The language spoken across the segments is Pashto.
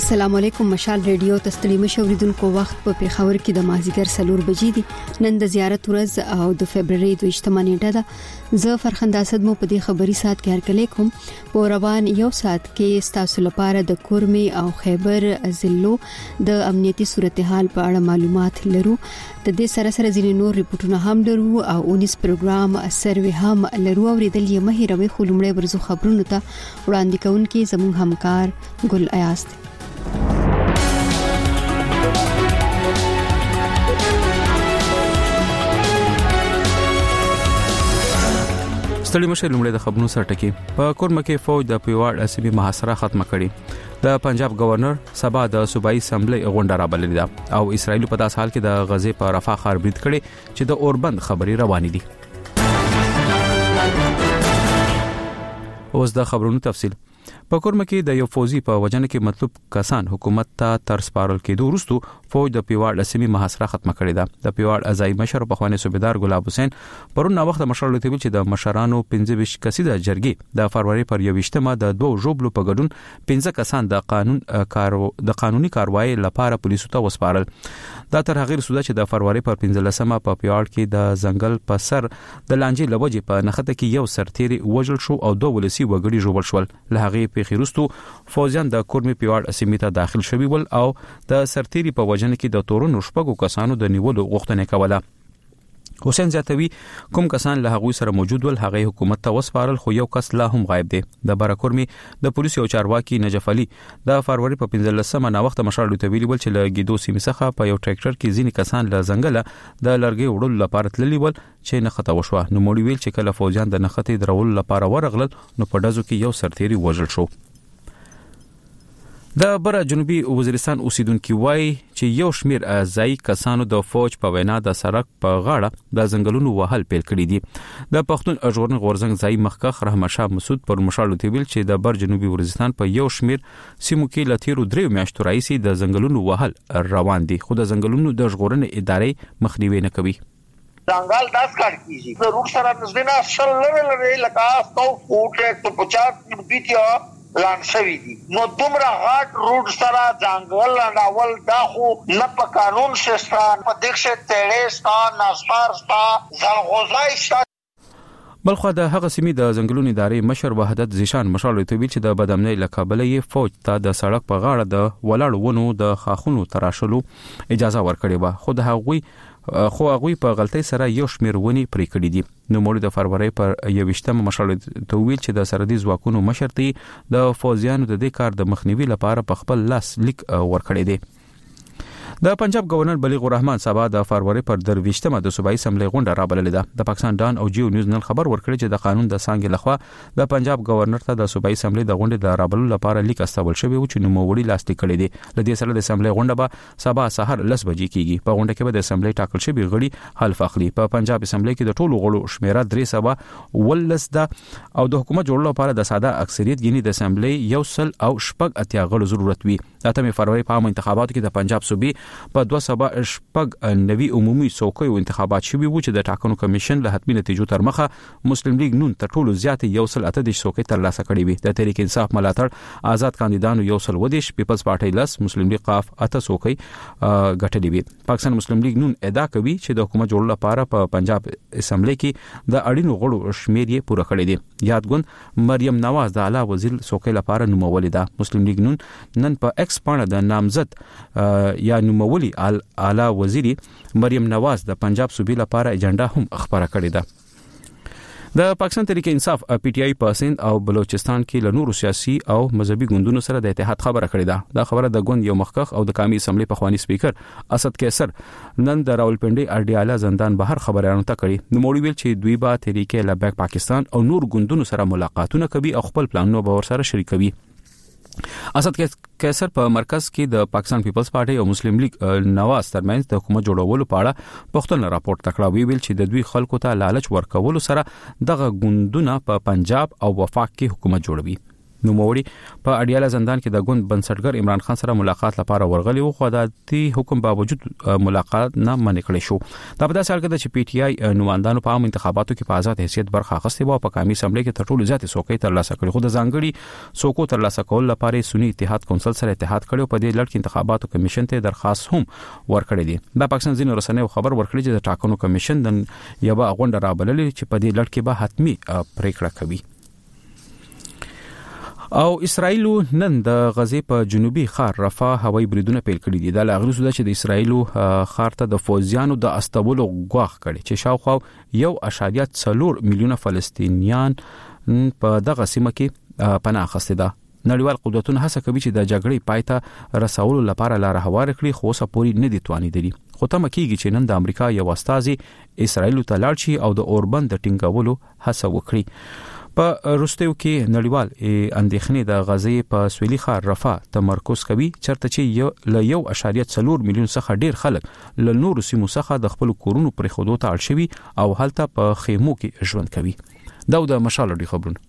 السلام علیکم. مشال ریډیو تستړي مشوریدونکو وخت په پیښور کې د مازیګر 4 بجې دي. نن د زیارت ورځ او د فبرवरी 28 نیټه ده. زه فرخنده اسد مو په دې خبري سات کې هرکلی کوم. په روان یو سات کې ستاسو لپاره د کورمي او خیبر ضلعو د امنیتي صورتحال په اړه معلومات لرو. د دې سره سره ځینې نور ریپورتونه هم لرو او 19 پروګرام سروي هم لرو. اوریدل یې مهیروي خلمړې ورزو خبرونه ته وړاندې کوونکې زموږ همکار ګل ایاست. ستړي مشه لومړی د خبرونو سره ټکی. په کورمه کې فوج د پیواړ اسبي محاصره ختمه کړې. د پنجاب گورنر سبا د صوبایي اسمبلی غونډه رابللې ده او اسرائیل په داس حال کې د غزې په رفح ښار برید کړي چې د اوربند خبري روانې دي. اوس د خبرونو تفصیل. په کورمه کې د یو فوجي په وجنه کې مطلوب کسان حکومت ته تر سپارل کېدو وروسته فوج د پیواړ اسمي محاصره ختمه کړې ده. د پیواړ ازای مشر په خواني صوبیدار ګلاب حسین پرون وخت مشر لته چې د مشرانو 15 کسیده جرګې د فروری پر 21مه د دوه جوبلو په ګډون 15 کسان د قانوني کاروایی لپاره پولیسو ته وسپارل. دا تر هغه رسوده چې د فروری پر 15مه په پیواړ کې د ځنګل په سر د لانجې لوجې په نخته کې یو سرتيري وژل شو او دوه ولسی وګړي جوړ شول. له هغه په خیرستو فوجان د کورمي پیواړ اسمي ته داخل شوي ول او د سرتيري په وجنه کې د تورونو شپږو کسانو د نیولو غوښتنه کوله. حسین زیاتوی کوم کسان له هغه سره موجود ول هغه حکومت ته وسپارل خو یو کس لا هم غایب دی. د بارکورمي د پولیسو چارواکي نجف علي د فروری په 15مه نا وخت مشر لته ویلی ول چې له ګیدو سیمه څخه په یو ټریکټر کې ځینې کسان له ځنګله د لرګي وړلو لپاره تللی ول چې نخته وشوه. نو موړي ویل چې کله فوجان د نخته درول لپاره ورغلل نو په دزو کې یو سرتيري وژل شو. د بره جنوبي وزیرستان اوسیدونکو وایي چې یو شمیر ځای کسانو د فوج په وینا د سړک په غاړه د ځنګلونو وهل پیل کړی دي. د پښتون اژغورن غورزنګ ځای مخکخ رحمت شاه مسعود پر مشالو تی ویل چې د بر جنوبي وزیرستان په یو شمیر سیمو کې لتیرو درې میاشتو راځي د ځنګلونو وهل روان دي خو د ځنګلونو د ژغورن ادارې مخنیوي نه کوي. ځنګل داس کار کیږي د روټ سره نزدینا شل لري لکه 100 فوټ 150 فیټیا لانسوي دي. نو دومره غاټ روډ سره ځنګل لاول دا خو نه په قانون سیستان په دښه تړېستان ناسپارستا زلغوزای شته. بلخو د هغه سیمې د ځنګلونو ادارې مشر وحدت زیشان مشال ته ویل چې د بدامنۍ لکابل یې فوج ته د سړک په غاړه د ولاړ ونو د خاخونو تراشلو اجازه ورکړې و خو د هغوی په غلطۍ سره یو شمیر ونی پرې کړې دي. نو موږ د فروری پر 21مه مشال ته ویل چې د سرحدي ځواکونو مشر ته د فوجیانو د دې کار د مخنیوي لپاره په خپل لاس لیک ورکړی دی. د پنجاب گورنر بلیغ الرحمن سبا د فروری پر 23مه د صوبایي اسمبلی غونډه رابللې ده. د پاکستان ډان او جیو نیوز نن خبر ورکړي چې د قانون د څنګه لخوا د پنجاب گورنر ته د صوبایي اسمبلی د غونډې د رابللو لپاره لیک استول شوی و چې نو وړي لاسلیک کړي دي. لدې سره د اسمبلی غونډه به سبا سحر 10 بجې کیږي. په غونډه کې به د اسمبلی ټاکل شوی غړي حلف اخلي. په پنجاب اسمبلی کې د ټولو غړو شمیره 300 ده او د حکومت جوړولو لپاره د ساده اکثریت یعنی د اسمبلی یو سل او شپږ اتیا غړو ضرورت وي. د 8 فروری په عام انتخاباتو کې د پنجاب صوبې په 200 شپږ نوي عمومي څوکیو انتخابات شوي وو چې د ټاکنو کمیشن له حتمی نتیجو تر مخه مسلم لیگ نون تر ټولو زیات یو سل 18 څوکۍ ترلاسه کړې وي. د تحریک انصاف ملاتړ آزاد کاندیدانو یو سل ودیش پیپلز پارټي لاس مسلم لیگ قاف 8 څوکۍ ګټلې وي. پاکستان مسلم لیگ نون ادعا کوي چې د حکومت جوړولو لپاره په پنجاب اسمبلی کې د اړینو غړو شمیر یې پوره کړی دی. یادګوند مریم نواز د اعلی وزیر څوکۍ لپاره نومولې ده. مسلم لیگ نون نن په ایکس باندې د نامزد یا نومولي اعلی وزیری مریم نواز د پنجاب صوبې لپاره ایجنډا هم خبره کړې ده. د پاکستان تحریک انصاف پی ټی آی په سند او بلوچستان کې له نورو سیاسي او مذهبي ګوندونو سره د اتحاد خبره کړې ده. دا خبره د ګوند یو مخکخ او د قومي اسمبلی په خواني سپیکر اسد کیسر نن د راولپنډي اډیاله زندان بهر خبرانو ته کړي. نو موړي ویل چې دوی به تحریک لبیک پاکستان او نور ګوندونو سره ملاقاتونه کوي او خپل پلانونه به ورسره شریکوي. اسد کیسر په مرکز کې د پاکستان پیپلز پارټي او مسلم لیگ نواز ترمنځ د حکومت جوړولو په اړه پښتون راپورټ تکړه ویل چې د دوی خلکو ته لالچ ورکولو سره دغه ګوندونه په پنجاب او وفاق کې حکومت جوړوي. نوموړي په اډیاله زندان کې د ګوند بنسټګر عمران خان سره ملاقات لپاره ورغلی و خو د عدالتي حکم باوجود ملاقات نه منع کړی شو. دا په داسې حال کې چې پی ټی آی نمائندانو په عام انتخاباتو کې په آزاد حیثیت برخه اخیستې و او په قومي اسمبلی کې تر ټولو زیاتې څوکۍ ترلاسه کړې، خو د ځانګړي څوکو ترلاسه کول لپاره سنی اتحاد کونسل سره اتحاد کړي او په دې لړ کې انتخاباتو کمیشن ته درخواست هم ورکړی دی. دا پاکستان ځینې رسنیو خبر ورکړي چې د ټاکنو کمیشن د یو غونډه رابللې چې په دې لړ کې به حتمی پریکړه کوي. او اسرائیل نن د غزې په جنوبي ښار رفح هوایي بریدونه پیل کړي دي. دا لاغلی سودا چې د اسرائیل ښار ته د فوجیانو د استولو غواخ کړي چې شاوخوا 1.4 میلیونه فلسطینیان په دغه سیمه کې پناه اخیستي ده. نړیوال قدرتونه هڅه کوي چې د جګړې پای ته رسولو لپاره لار هواره کړي، خو اوسه پورې نه دي توانیدلي. خو تمه کیږي چې نن د امریکا یو استازي اسرائیل ته لاړ شي او د اوربند د ټینګولو هڅه وکړي. په روسیو کې نړیوال اندېښنې د غزې په سویلي ښار رفح تمرکز کوي چرته چې له 1.4 میلیون څخه ډیر خلک له نورو سیمو څخه د خپل کورونو پرې خودو ته اړ شوي او هلته په خیمو کې ژوند کوي. دا د مشال ډي خبرونه.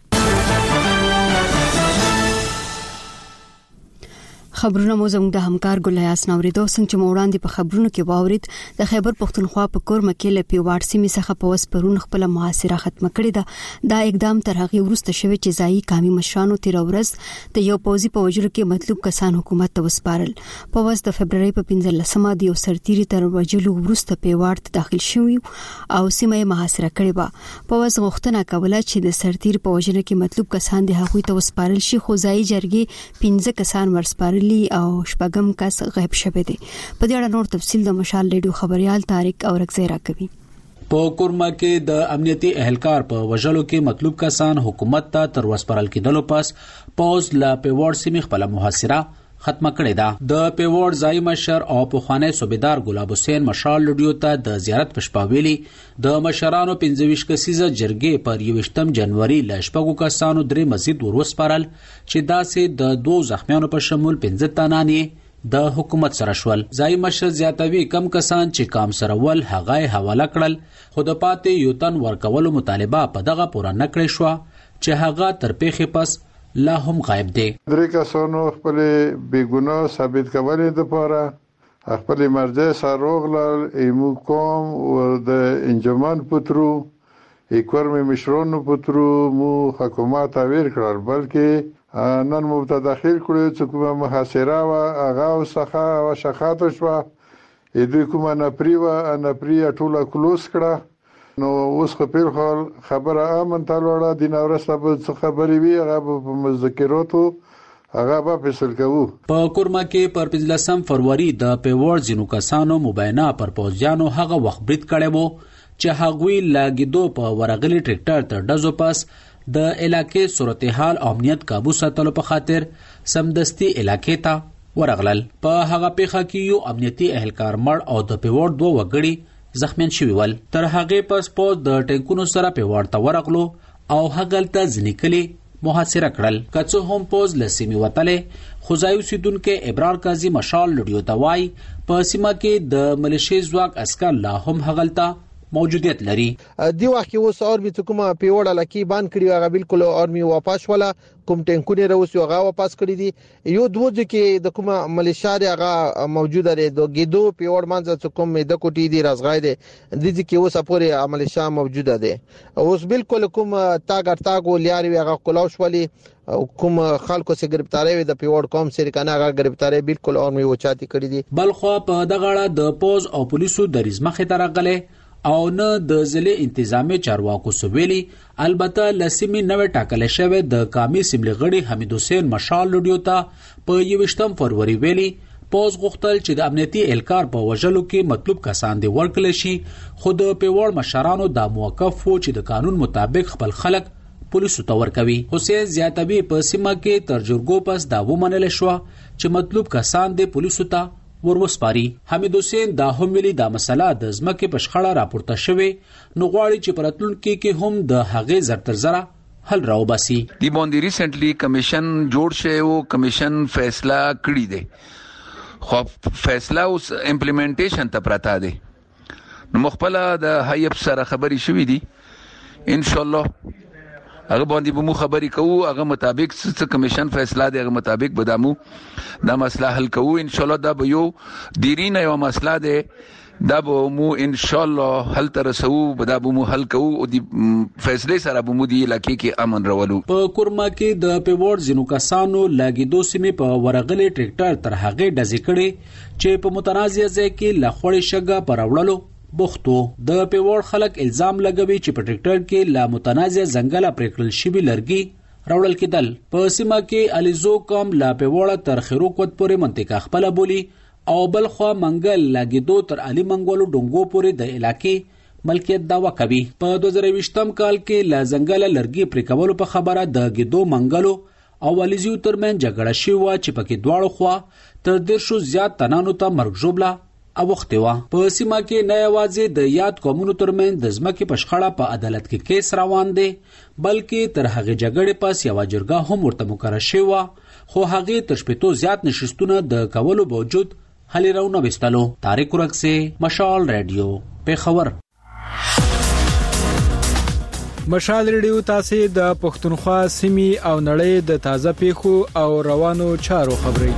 خبرونه مو زموږ د همکار ګلیاس نوریدو څنګه چې موړاندې په خبرونو کې واورید د خیبر پختونخوا په کورمه کې له پیوړ سیمې څخه په وسپرون خپل محاصره ختم کړې ده. دا اقدام تر هغه وروسته شوی چې ځایي قومي مشرانو تیر ورځ د یو پوځي په وجلو کې مطلوب کسان حکومت ته وسپارل. په ورځ د فبرवरी په 15مه د یو سرتیری تر وجلو وروسته پیوړ ته داخل شوی او سیمه محاصره کړې و. په ورځ غوښتنه کوله چې د سرتیری په وجلو کې مطلوب کسان د هغوی ته وسپارل شي، خو ځایي جرګې 15 کسان ورسپارل او شپږم کس غیب شوی دی. په دې اړه نور تفصیل د مشال ریډیو خبريال طارق اورکزی راکوي. په کورما کې د امنیتي اهلکار په وژلو کې مطلوب کسان حکومت ته تر وسپارل کېدلو پس پوز لا پیوړ سیمه خپل محاصره ختمه کړې ده. د پیوړ ځای مشر او پخوانی صوبیدار ګلاب حسین مشال ریډیو ته د زیارت پښپاویلی د مشرانو 25 کسیزه جرګې پر 21 جنوري ل شپږو کسانو درې مزید وروسپارل چې داسې د دوه زخمیانو په شمول 15 تنانی د حکومت سره شول. ځای مشر زیاتوي کم کسان چې کام سره ول هغه حواله کړل، خو د پاتې یو تن ورکولو مطالبه په دغه پوره نکړې شو چې هغه تر پیښې پس لا هم غایب دي. درې کسانو خپل بیګناه ثابت کولې د پاره خپل مرجع سروغلل ایمو کوم او د انجمن پترو اکورم مشرونو پترو مو حکومت اویر کړل، بلکې نن مو ته داخل کړو چې کومه محاصره وا هغه وسخه او شخات شو دوی کومه نپری ټوله کلوس کړه. نو اوس خپل خبره امن تلوړه د نورسته په خبري وی هغه په مذکراتو هغه به فیصل کوو. په کورما کې پر 15 فروری د پیوړ جنو کسانو مبینه پر پوزیانو هغه وخت برید کړي وو چې هغوی لاګیدو په ورغلي ټریکټر تر دزو پاس د علاقې صورتحال امنیت काबू ساتلو په خاطر سمدستي علاقې ته ورغلل. په هغه پیښه کې یو امنیتي اهلکار مړ او د پیوړ دوه وګړي زخمیان شوی ول. تر هغه پس پوز د ټینکونو سره پیوړ ته ورغلو او هغلته ځنیکلي محاصره کړل. کڅو هم پوز لسیمه وتله خدایو سیدونکو ابرار قاضي مشال لډیو توای په سیمه کې د ملیشي ځواک عسكر لا هم هغلته موجودیت لري. دی وخت کې اوس اورمي کومه پیوړه لکی بان کړی هغه بالکل اورمي واپس ولا کوم ټینکونه راوسی هغه واپس کړی دي. یو دوه کې د کومه ملیشاري هغه موجوده لري د ګیدو پیوړ منځ کوم د کوټی دی رازغای دي د دې کې اوس پورې عملیشا موجوده ده. اوس بالکل کوم تاګو لیاري هغه کلاوش ولی کوم خلکو سره گرفتاری د پیوړ قوم سره کنه هغه گرفتاری بالکل اورمي وچاتی کړی دي. بلخو په دغه اړه د پوز او پولیسو د رزمخه ترغله او نه د ضلع انتظامی چارواکو سویلی. البته لسمی نوې ټاکل شوی د قومي اسمبلی غړي حمید حسین مشال لډیو ته په 21 فروری ویلي پوز غوښتل چې د امنیتي اهلکار په وژلو کې مطلوب کسان دی ورکل شي، خو د پیوړ مشرانو د موقف وو چې د قانون مطابق خپل خلک پولیسو ته ورکوي. حسین زیاتوي په سیمه کې تر جرګو پس دا ومنل شو چې مطلوب کسان دی پولیسو ته وروسپاري. حمید حسین دا هم ویلي دا مسله د ځمکې په شخړه راپورته شوې، نو غواړي چې پرتلونکو کې هم د هغې زرتر زره حل راوباسي. دی باندې ریسنټلی کمیشن جوړ شوی او کمیشن فیصله کړی دی، خو فیصله اوس امپلیمنټیشن ته پراته دی. نو مخبله د هیئت سره خبري شوې دي، ان شاء الله هغه باندې به مو خبري کوو، هغه مطابق څه کمیشن فیصله دی هغه مطابق بدامو دا مسله حل کوو. ان شاء الله دا به یو دیرینه یو مسله دی، دا به مو ان شاء الله حل ترسو، دا به مو حل کوو او د فیصله سره به مو دی علاقې کې امن راولو. په کورما کې د پیوړ زینو کسانو لاګیدو سیمې په ورغلې ټریکټر تر هغه ډزې کړي چې په متنازع ځای کې لخوړې شګه پرولو بوختو. د پیوړ خلک الزام لګوي چې په ټریکټر کې لا متنازع ځنګل پرېکړل شوی لرګي راوړل کېدل. په سیمه کې الیزو کوم لا پیوړ تر خیروکوت پورې منطقه خپل بولی او بل خو منګل لاګیدو تر علي منګولو ډنګو پورې د علاقې ملکیت داوا کوي. په 2020م کال کې لا ځنګل لرګي پرې کولو په خبره د ګیدو منګلو او الیزو ترمن جګړه شوه چې پکې دواړو خوا تر 100 زیات تنانو ته مرګ ژوبله اوخته وا. په سیمه کې نه یوازې د یاد قومونو ترمن د ځمکې په شخړه په عدالت کې کیس روان دی، بلکې تر هغه جګړې پاس یو جرګه هم ورته مقرره شوه، خو هغه تر شپږ زیات نشستونه د کولو باوجود حل راونه وستلو. طارق ورکسه، مشال رادیو، پیښور. مشال ریډیو تاسو د پښتونخوا سیمې او نړۍ د تازه پیښو او روانو چارو خبري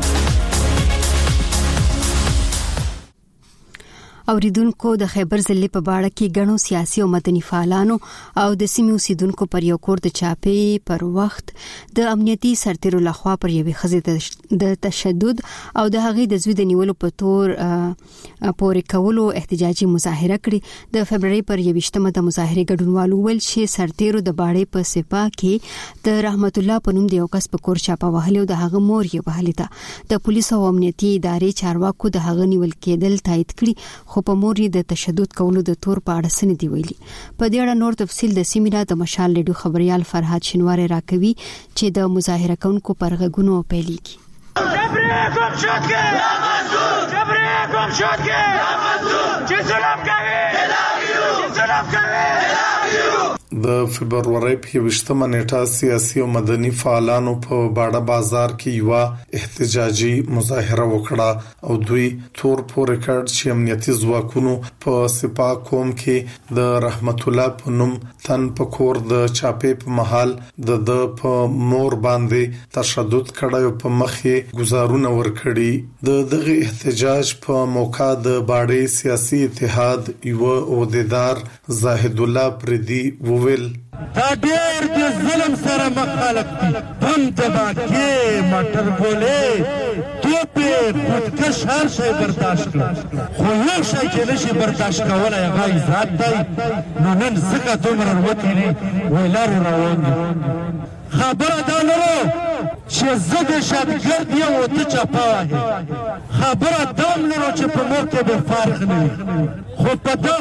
اوریدونکو. د خیبر ضلع په باړه کې غنو سیاسي او مدني فعالانو او د سیمې اوسیدونکو پر یو کور د چاپې پر وخت د امنیتي سرتیرو لخوا پر یوې ښځې د تشدد او د هغې د زوی د نیولو په تور پورې کولو احتجاجي مظاهره کړې. د فبرवरी پر 21مه د مظاهره ګډونوالو ول چې سرتیرو د باړې په سپا کې د رحمت الله په نوم د یو کس په کور چاپه وهلې او د هغه مور یې وهلې ده. د پولیسو او امنیتي ادارې چارواکو د هغه نیول کېدل تایید کړي، خو په مور یې د تشدد کولو د تور په اړه سن دی ویلي. په دې اړه نور تفصیل د سیمینار د مشال ریډیو خبريال فرحات شینواری راکوي چې د مظاهره کوونکو پر غږونو پیلېږي. جبريكم شوتكي يا منصور، جبريكم شوتكي يا منصور، جسلم كوي جسلم كوي. د فبرवरी په 20مه نیټه سیاسي او مدني فعالانو په باړه بازار کې یو احتجاجي مظاهره وکړه او دوی تور پورې کړ چې امنیتي ځواکونو په سپا قوم کې د رحمت الله په نوم تن په کور د چاپې په محل د په مور باندې تشدد کړی او په مخ یې گزارونه ورکړي. د دغه احتجاج په موقع د باړې سیاسي اتحاد یو عہدیدار زاهد الله پردي وویل دا ډېر د ظلم سره مخالف دي. بم دباکې مټر بولې توپې خودکش هر شی برداشت کړه، خو یو شی چې نشي برداشت کولی هغه عزت دی. نو نن ځکه دومره وتې دي ویلارو روان دي. خبره دا نه وه چې زه دهشتګرد یم او ته چپه وهې، خبره دا هم نه وه چې په مور کې به فارغ نه وي. خو په دا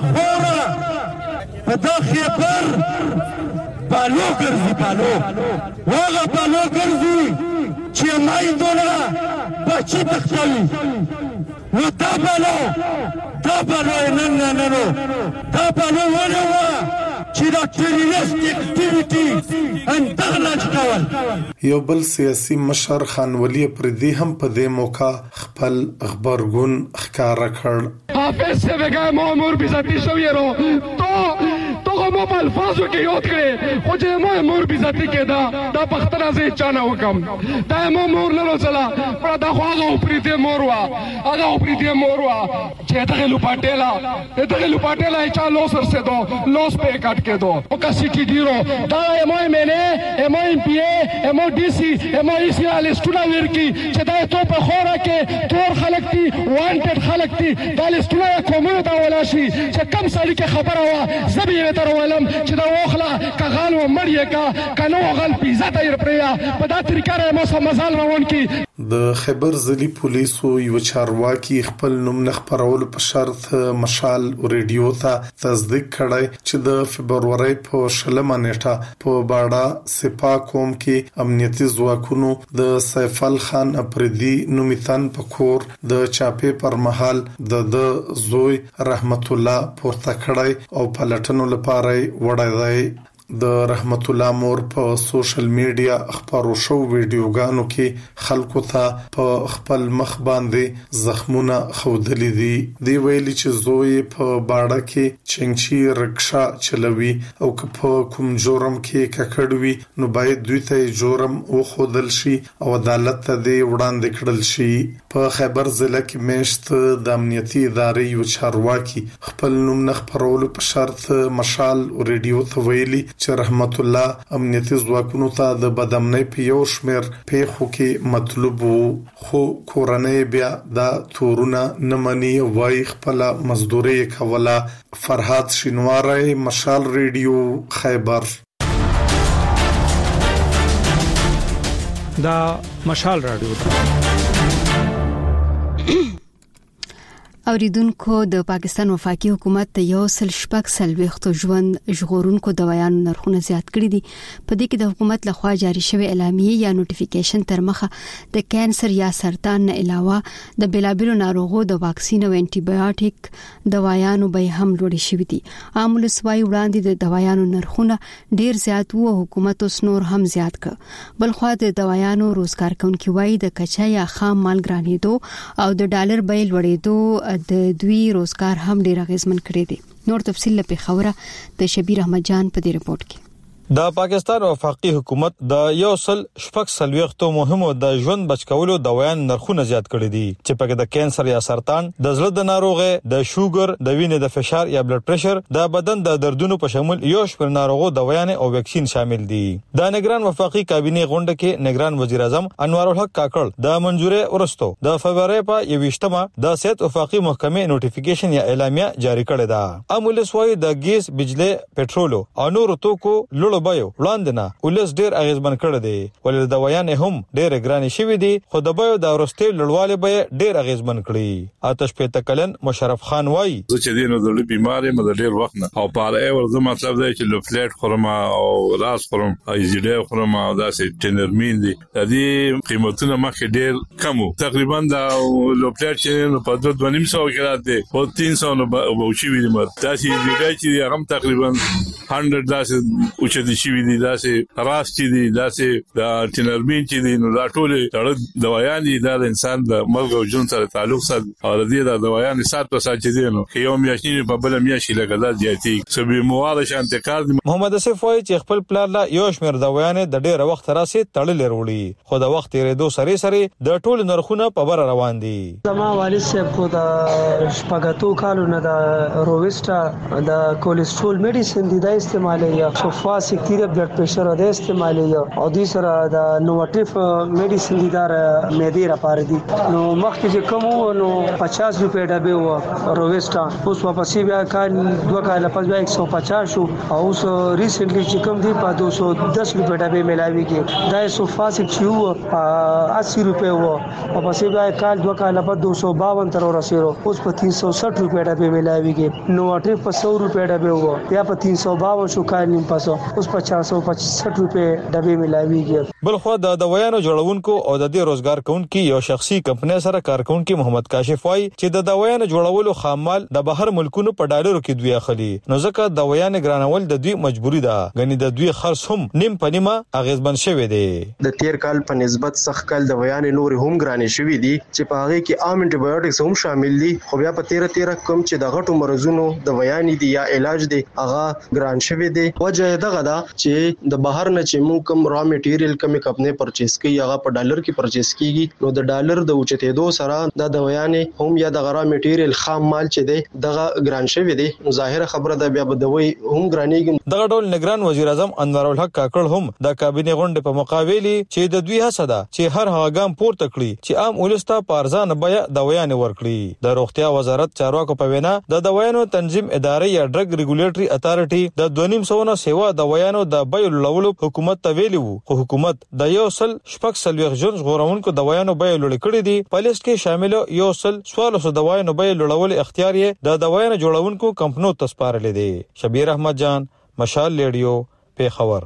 خوره په دا خیبر بالو ګرځي، بالو واغه بالو ګرځي چې مایندونه بچي تختوي. نو دا بالو نن دا بالو ونه وه چې دا ټیرریست اکټیویټي اندغلج کول. یو بل سیاسي مشر خان ولی پردي هم په دې موقع خپل خبرګون ښکارا کړ. حافظ سے بگا مامور بیزتی شوی رو تو ما په الفاظو کې یاد کړي، خو چې ما مور بیزتی کېدا دا پختنه زه چانه وکم. دا ما مور نه وځلا پر دا خو هغه پریته مور وا، هغه پریته مور وا چې دغه لوپاټیلا چا لوس ورسه دو لوس په کټ کې دو او کا سیټی ډیرو دا امو منه امو ام پی ای امو ډی سی امو ای سی لیستونه ورکی چې دا ته په خوره کې تور خلک دي وانټډ خلک دي. دا لیستونه کومه دا ولا شي چې کم سړي کې خبره وا زبې تر ولم چې دا وخلا کغال و مړی کا کنو غل پیزا تیر پریا په دا طریقه را مو سمزال روان کی. د خیبر ضلع پولیسو یو چارواکي خپل نوم نه خبرول په شرط مشال ریډیو ته تصدیق کړی چې د فبرवरी په 20مه نیټه په باړه سپا قوم کې امنیتي ځواکونو د سیف ال خان افریدي نومیتن په کور د چاپې پر محل د زوی رحمت الله پورته کړی او پلټنو لپاره وړاندې. د رحمت الله مور په سوشل میډیا خبرو شو ویډیوګانو کې خلکو ته په خپل مخ باندې زخمونه خودلې دي. دی ویلي چې زوی په باړه کې چنګچی رکشا چلوي او که په کوم جرم کې ککړوي نو باید دوی ته جرم او خودل شي او عدالت ته دی وړاندې کړل شي. په خیبر ضلع کې میشت د امنیتي ادارې یو چارواکي خپل نوم نه خپرولو په شرط مشال ریډیو ته ویلي چې رحمت الله امنیتي ځواکونو ته د بدامنۍ په یو شمېر پیښو کې مطلوب وو، خو کورنۍ بیا دا تورونه نه مني، وایي خپل مزدوري کوله. فرهاد شینواری، مشال ریډیو، خیبر. دا مشال رادیو اوریدونکو د پاکستان وفاقي حکومت د یو سل شپږ سلويختو ژوند ژغورونکو دوايانو نرخونه زیات کړي دي. په دې کې د حکومت لخوا جاری شوی اعلامیه یا نوټیفیکیشن تر مخه د کانسر یا سرطان نه علاوه د بلابلو ناروغو د واکسین او انټي بایوټیک دوايانو به هم لوړ شوي دي. عامل سوای وړاندې د دوايانو نرخونه ډیر زیات وو، حکومت اوس نور هم زیات کړ. بلخو د دوايانو روزګار کوونکي وایي د کچا یا خام مال ګرانېدو او د ډالر بیه لوړېدو د دوی روزګار هم ډیر اغیزمن کړی دی. نور تفصیل په خبره د شبیر احمد جان په دې رپورت کې. د پاکستان وفاقي حکومت د یو سل شپږ سلويختو مهمو د ژوند بچکولو دوايان نرخونه زیات کړي دي چې پکې د کانسر یا سرطان، د زړه د ناروغي، د شوګر، د وینې د فشار یا بلډ پريشر، د بدن د دردونو په شمول یو شمېر ناروغو دوايان او ویکسین شامل دي. د نگران وفاقي کابینه غونډه کې نگران وزیر اعظم انوار الحق کاکړ د منځوري ورستو د فبراير په 21مه د صحت وفاقي محکمې نوټیفیکیشن یا اعلامیه جاری کړې ده. امول سوای د ګیس، بجلی، پټرول او نور توکو لوړ بیو وړاندنه ولس ډیر اغیزمن کړی دی، ولې د دوايانې هم ډیر ګرانې شوې دي، خو د بیو د ورستي لړواله به ډیر اغیزمن کړی. آتش پته کلن مشرف خان وای چې دینو د بیماری مده ډیر وخت نه او پاره ورته مطلب دی چې لو فلیټ خورم او راس خورم ایزیډه خورم او داسې ټینرمین دي د دې قیمتونه مخکې ډیر کم تقریبا د لو فلیټ چې په 2.5 کې راځي او 300 نو بوچی وي مر تاسو دې چې هم تقریبا 100 داسې او چې دي دي داسې راس چې دي داسې د ټینرمین چې دي نو دا ټول دوايان دي د انسان د مرګ او ژوند سره تعلق ساتي او د دې د دوايان سات په سات چې دي نو یو میاشتې په بل میاشتې لګلا زیاتی سبي مواد شانته کار دي. محمد اسف وای چې خپل پلان لا یو شمیر دوايان د ډېر وخت راسي تړل وروړي، خو د وخت ریدو سره د ټول نرخونه په بر روان دي. زما والد صاحب خو د شپږاتو کالو نه د رويسټا د کولیسټرول میډیسن دي د استعمالي یا سوفاسیک تیر بلډ پريشر د استعمالي او د سره د نوټیف میډیسن دي دار مېدی را پاره دي. نو مخکې چې کوم نو 50 روپے ډبه و رويسټا، اوس واپسې بیا کال 2 کال پس بیا 150 شو او اوس ریسنټلی چې کوم دی په 210 روپے ډبه ملاوي کې دا سوفاسیک چې و 80 روپے و واپسې بیا کال 2 کال په 252 تر ورسېرو اوس په 360 روپے ډبه ملاوي کې. نوټیف په 100 روپے ډبه و یا په 352 شو کال نیم پاسو اوس په 465 روپے ډبه ملاويږي. بلخو د دوايانو جوړونکو او د دې روزګار کوونکو یو شخصي کمپنۍ سره کارکونکو محمد کاشف وای چې د دوايانو جوړولو خامال د بهر ملکونو په ډالرو کې دوی اخلي، نو ځکه دوايانې ګرانول د دوی مجبوری ده، غني د دوی خرڅ هم نیم په نیمه اغیزمن شوی دی. د تیر کال په نسبت سخت کال دوايانې نور هم ګرانې شوی دي چې په هغه کې عام انټي بایوټکس هم شامل دي، خو بیا په 13 کم چې د غټو مرزونو دوايانې دي یا علاج دي هغه ګران شوی دی. وجه دغه ده چې د بهر نه چې موږ کوم را میټیریل کمی کمپنۍ پرچیز کوي هغه په ډالر کې پرچیز کیږي، نو د ډالر د اوچتېدو سره د دوايانې هم یا د را میټیریل خام مال چې دی دغه ګران شوی دی. ظاهر خبره ده بیا د دوی هم ګرانېږي. دغه ډول نگران وزیر اعظم انوار الحق کاکړ هم د کابینه غونډې په مقابله چې د دوی هڅه ده چې هر هغه ګام پورته کړي چې عام ولستا په ارزان بیه دوايانې ورکړي. د روغتیا وزارت چارواکو په وینا د دوايانو تنظیم ادارې یا ډرګ ریګولیټري اتارټي د 2.5 سیوا دوايانو د بیو لولو حکومت ته ویلي وو، خو حکومت د یو سل شپږ سلويخ ژوند ژغورونکو دوايانو بیه لوړ کړې دي. په لیست کې شامل یو سل 1400 دوايانو بیه لوړول اختیار یې د دوايانو جوړونکو کمپنیو ته سپارلې دي. شبیر احمد جان، مشال ریډیو، پیښور.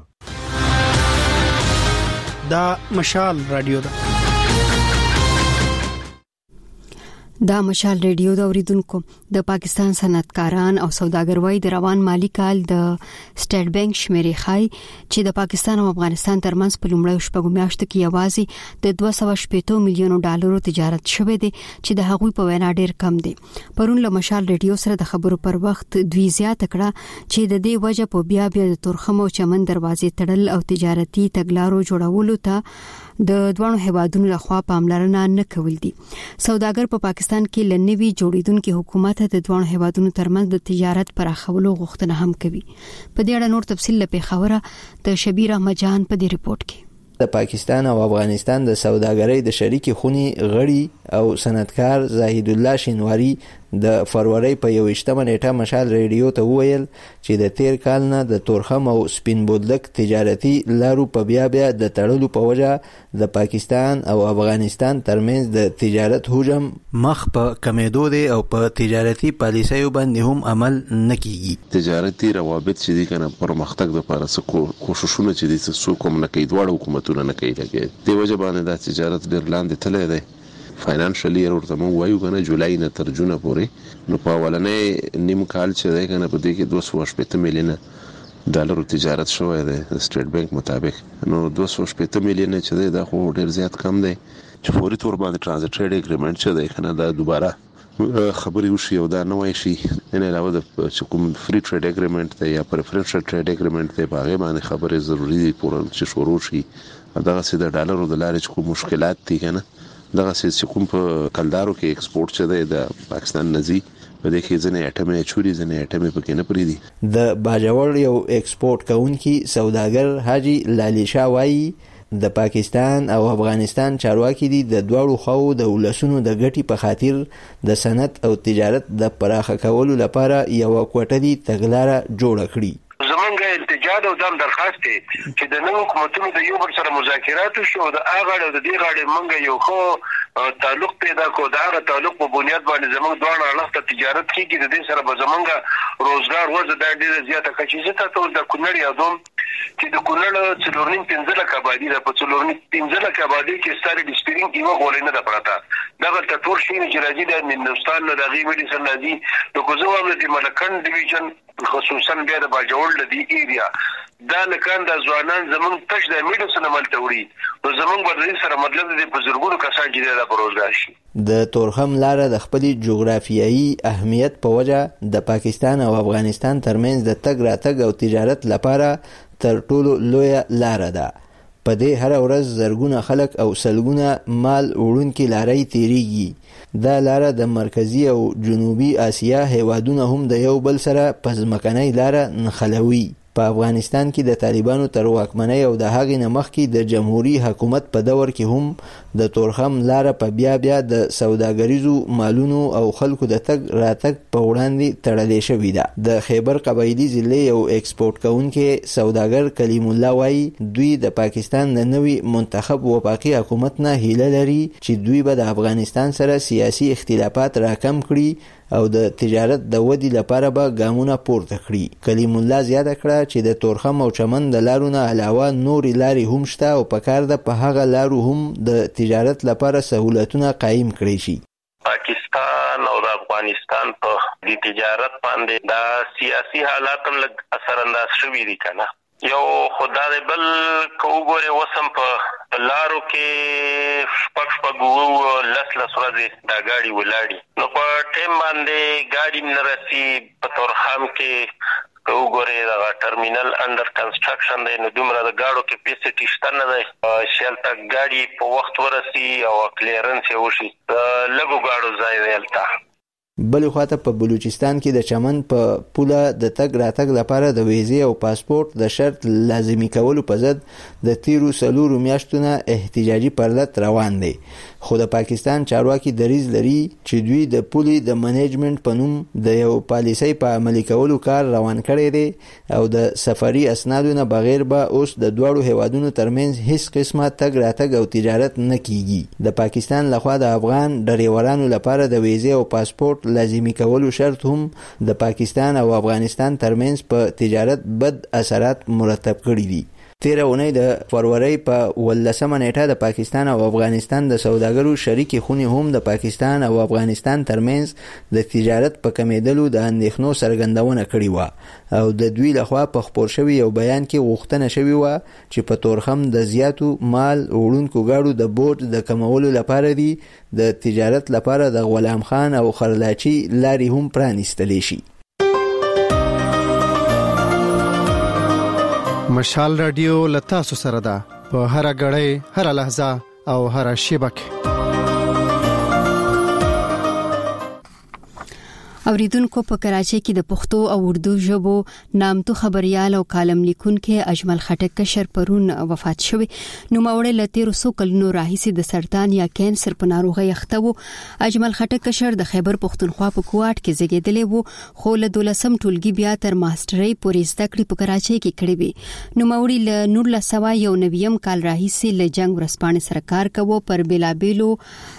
دا مشال رادیو ده. دا مشال ریډیو د اوریدونکو د پاکستان صنعتکاران او سوداګر وای د روان مالی کال د سټیټ بانک شمیرې خای چې د پاکستان او افغانستان ترمنځ په لومړیو شپږو میاشتو کې یوازې د 280 میلیونو ډالرو تجارت شوه دی چې د هغوی په وینا ډیر کم دی. پرون له مشال ریډیو سره د خبرو پر وخت دوی زیات کړه چې د دې وجه په بیا د تورخم او چمن دروازې تړل او تجارتي تګلارو جوړولو ته د دوه هیوادونو لخوا پاملرنه نه کول دي. سوداګر په پاکستان کې لنوي جوړیدونکو حکومت د دوه هیوادونو ترمنځ د تجارت پراخولو غوښتنه هم کوي. په دې اړه نور تفصیل له پیښوره د شبیر احمد جان په دې ریپورت کې. د پاکستان او افغانستان د سوداګرۍ د شریکي خونی غړي او صنعتکار زاهد الله شینواری د فروری په 21مه نیټه مشال ریډیو ته وویل چې د تیر کال نه د تورخم او سپین بولدک تجارتي لارو په بیا د تړلو په وجه د پاکستان او افغانستان ترمنځ د تجارت حجم مخ په کمیدو دی او په تجارتي پالیسیو باندې هم عمل نکېږي. تجارتي روابط چې دي کنه پرمختګ لپاره څه کوششونه چې دي څه کوم نه کوي دواړه حکومتونه نه کوي لګي دی وجه باندې د تجارت ډیر لاندې تللی دی. فاینانشل ایئر ورته مو وایو کنه جولای نه تر جون پورې نو په ولنې نیم کال چې دی کنه په دې کې 280 میلیون ډالر تجارت شوی دی د سټیټ بانک مطابق. نو 280 میلیون چې دی دا خو ډیر زیات کم دی چې فوري تور باندې ټرانزیت ټریډ اګریمنت چې دی کنه دا دوباره خبري وشي او دا نه وای شي نه علاوه د کوم فری ټریډ اګریمنت دی یا پریفرنشل ټریډ اګریمنت دی په هغه باندې خبرې ضروری دي پورن چې شروع شي. دا چې د ډالرو د لارې کوم مشکلات دي کنه دغه چې کوم په کلدارو کې ایکسپورت چې دی د پاکستان نزي په دې کې ځنې اټمې چوري ځنې اټمې پکې نه پریدي. د باجوړ یو ایکسپورت کوونکی سوداګر حاجی لالیشا وایي د پاکستان او افغانستان چارواکي دي د دوړو خو د ولسونو د ګټي په خاطر د صنعت او تجارت د پراخه کولو لپاره یو کوټه دي تګلارې جوړ کړي. زمونږ التجا او دم درخواست دی چې د نوو حکومتونو د یو بل سره مذاکرات وشو د هغه او د دې غاړې مونږ یو خو تعلق پیدا کو دا هغه تعلق په بنیاد باندې زمونږ دوه اړخ ته تجارت کیږي د دې سره به زمونږ روزګار ورځ د ډیره زیاته کچې ته د کونړ یادوم چې د کونړ څلورنیم 15 لک آبادی د په څلورنیم 15 لک آبادی کې ستاره ډیسپرینګ یو غولې نه ده پراته دغه ټول شي چې راځي د هندستان نه د غي میډیسن راځي د کوزو د ملکن ډیویژن خصوصا بیا د باجوړ د دی ایریا دا لکان د ځوانان زمون تش د میډیسن عمل توړي نو زمون باندې سره مطلب د بزرګونو کسان چې د پروژه شي. د تورخم لار د خپل جغرافیایي اهمیت په وجه د پاکستان او افغانستان ترمنځ د تګ راتګ او تجارت لپاره تر ټولو لوی لار ده. په دې هر ورځ زرګونه خلک او سلګونه مال وړونکي لارې تیریږي. دا لار د مرکزی او جنوبي اسیا هیوادونو هم د یو بل سره پزمکنۍ لار نخلوي. په افغانستان کې د طالبانو تر واکمنۍ او د هغې نه مخکې د جمهوریت حکومت په دور کې هم د تورخم لار په بیا د سوداګریزو مالونو او خلکو د تګ راتګ په وړاندې تړلې شوې ده. د خیبر قبایلی ضلع یو ایکسپورت کوونکی سوداګر کلیم الله وایي دوی د پاکستان د نوي منتخب وفاقي حکومت نه هیله لري چې دوی به د افغانستان سره سیاسي اختلافات راکم کړي او د تجارت د ودی لپاره به ګامونه پورته کړي. کلیم الله زیاته کړه چې د تورخم او چمن د لارو نه علاوه نور لارې هم شته او په کار ده په هغه لارو هم د تجارت لپاره سہولتونه قائم کړي شي. پاکستان او د افغانستان په د تجارت باندې د سیاسي حالات هم لږ اثر انداز شوي دي کنه. یو خدای بل کوګوري وسم په لارو کې شپږ لس ورځې دا ګاډي ولاړی نو په ټیم باندې ګاډي نرسي په تورخم کې کوګوري دا ټرمینل انډر کنسټرکشن دی نو دومره د ګاډو کې پیسټی شته نه دی شلته ګاډي په وخت ورسي او کلیرنس یې وشي لګو ګاډو ځای ویلتا. بلې خواته په بلوچستان کې د چمن په پوله د تګ راتګ لپاره د ویزې او پاسپورت د شرط لازمي کولو په ضد د تیرو 4 میاشتو نه احتجاجي پرلط روان دی. خو د پاکستان چارواکي دریځ لري چې دوی د پولې د منیجمنت په نوم د یو پالیسۍ په عملي کولو کار روان کړی دی او د سفري اسنادو نه بغیر به اوس د دوړو هیوادونو ترمنځ هیڅ قسمه تګ راتګ او تجارت نه کیږي. د پاکستان لخوا د افغان ډریورانو لپاره د ویزې او پاسپورت لازمي کولو شرط هم د پاکستان او افغانستان ترمنځ په تجارت بد اثرات مرتب کړي دي. تیر اونۍ د فروری په 18 نیټه د پاکستان او افغانستان د سوداګرو شریکې خونې هم د پاکستان او افغانستان ترمنځ د تجارت په کمیدلو د اندېښنو څرګندونه کړې و او د دوی لخوا په خپور شوي یو بیان کې غوښتنه شوې و چې په تورخم د زیاتو مال وړونکو ګاډو د بورډ د کمولو لپاره دي د تجارت لپاره د غلام خان او خرلاچي لارې هم پرانیستلی شي. مشال رادیو لتاسو سره ده په هر غړې هر لحظه او هر شیبه کې. اوریدونکو په کراچۍ کې د پښتو او اردو ژبو نامتو خبريال او کالم لیکونکو اجمل خټک کشر پرون وفات شوی. نو ماوړې لته رسو کلونو راهیسي د سرطان یا کینسر په ناروغي اخته وو. اجمل خټک کشر د خیبر پښتونخوا په کوټ کې زیږیدلی وو خو له 12م ټولګي بیا تر ماسترۍ پورې زده کړې په کراچۍ کې کړې وي. نو ماوړې له 1991 کال راهیسي له جنگ ورسپانې سره کار کوو پر بلابلو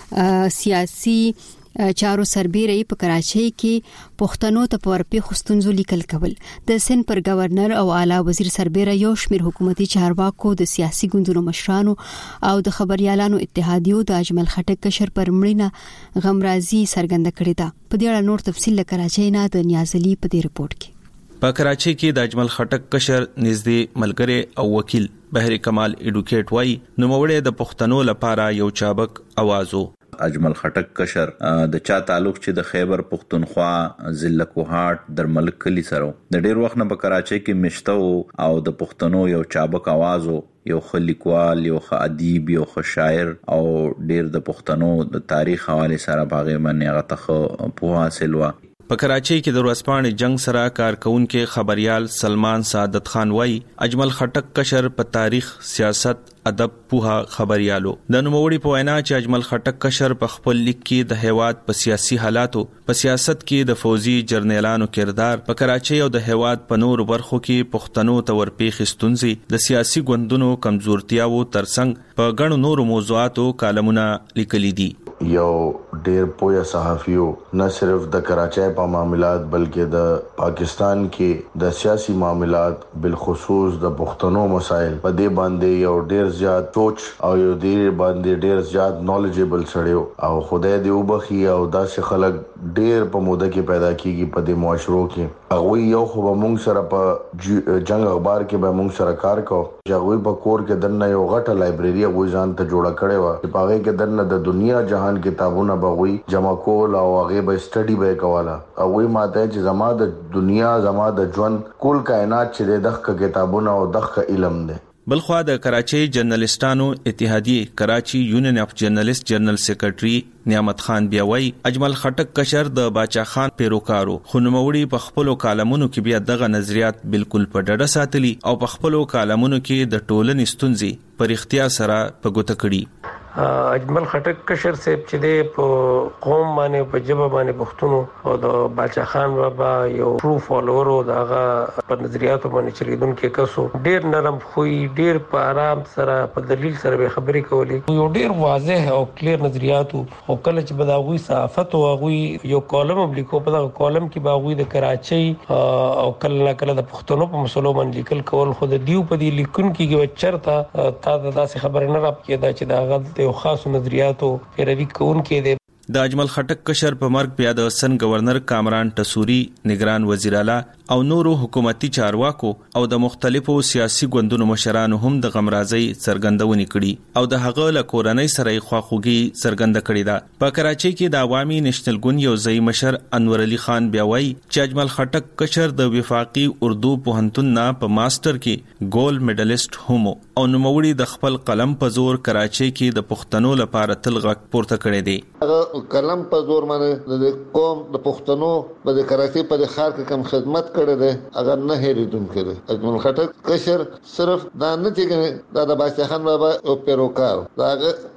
سیاسي چارو سربېره په کراچۍ کې پښتنو ته په ورپی خستونزو لیکل کول د سن پر گورنر او اعلی وزیر سربېره یو شمېر حکومتي چارواکو د سیاسي ګوندونو مشرانو او د خبريالانو اتحادیو د اجمل خټک کشر پر مړینه غمرازي څرګنده کړې ده. په دې اړه نور تفصیل له کراچۍ نه د نیازلي په دې رپورت کې. په کراچۍ کې د اجمل خټک کشر نږدې ملګری او وکیل بهری کمال ایډوکیټ وای نو موړې د پښتنو لپاره یو چابک اوازو. اجمل خټک کشر د چا تعلق چې د خیبر پښتونخوا ضلع کوهاټ درملک کلی سره د ډیر وخت نه په کراچۍ کې مشته او د پښتنو یو چابک आवाज یو خلیکوال یو ادیب یو شاعر او ډیر د پښتنو د تاریخ حواله سره باغې باندې هغه ته په حاصل و. په کراچۍ کې د ورځپاڼې جنگ سره کارکونکو خبريال سلمان سعادت خان وای اجمل خټک کشر په تاریخ سیاست ادب پوها خبريالو د نوموړي په وینا چې اجمل خټک کشر په خپل لیک کې د هیواد په سیاسي حالاتو په سیاست کې د فوجي جرنیلانو کردار په کراچۍ او د هیواد په نور برخو کې پښتنو ته ورپېښ ستونزې د سیاسي ګوندونو کمزورتیاو ترڅنګ په غنو نور موضوعاتو کالمونه لیکلي دي. یو ډیر پوهه صحافیو نه صرف د کراچۍ په معاملات بلکې د پاکستان کې د سیاسي معاملات بالخصوص د پښتنو مسایل په دې باندې یو ډیر زیات سوچ او یو ډیر زیات نالجیبل سړیو او خدای دې وبخي او داسې خلک ډیر په موده کې پیدا کیږي په دې معاشرو کې. هغه یو خو به مونږ سره په جنگ اخبار کې به مونږ سره کار کو چې هغه په کور کې دنه یو غټه لایبرری هغه ځان ته جوړه کړې و چې په هغه کې دنه د دنیا جهان کتابونه بغوي جمع کول او هغه به سټډي به کوله او وی ماته چې زما د دنیا زما د ژوند کول کائنات چې دغه کتابونه او دغه علم ده. بلخوا د کراچۍ جرنالستانو اتحادیه کراچي یونین اف جرنالست جنرال سیکریټري نعمت خان بیاوي اجمل خټک کشر د باچا خان پیروکارو خنموړي په خپل کالمونو کې بیا دغه نظریات بالکل په ډډه ساتلي او په خپل کالمونو کې د ټولنې ستونزې پر اختیار سره په ګوته کړي. اجمل خټک کشر صاحب چې د قوم باندې په جبه باندې پښتون او د باچا خان بابا یو ټرو فالوور او دغه په نظریاتو باندې چلیدونکو کسو ډیر نرم خوې ډیر په آرام سره په دلیل سره به خبرې کولې یو ډیر واضح او کلیر نظریات او کله چې بداوی صحافت او غوي یو کالم ولیکو په دغه کالم کې باغوي د کراچۍ او کله د پښتنو په مسلو باندې لیکل کول خو د دیو په دې لیکون کې چرته تا داسې خبر نه راپ کېدا چې دا یو خاص نظریاتو پیروي کوونکې دي. د اجمل خټک کشر په مرګ بیا د سن گورنر کامران ټسوري نگران وزیر اعلی او نورو حکومتي چارواکو او د مختلفو سیاسي ګوندونو مشرانو هم د غمرازي څرګندونې کړي او د هغه له کورنۍ سره خواخوږي څرګنده کړې ده. په کراچۍ کې د عوامي نېشنل ګوند یو ځای مشر انور علي خان بیاوي چې اجمل خټک کشر د وفاقي اردو پوهنتون نه په ماستر کې ګولډ میډالست هم او نوموړي د خپل قلم په زور کراچۍ کې د پښتنو لپاره تل غږ پورته کړی دی. قلم په زور باندې د قوم د پښتنو په کراچۍ په ښار کې کوم خدمت کړی دی هغه نه هېریدونکی دی. اجمل خټک کشر صرف دا نه چې د باچا خان بابا او پیروکار دا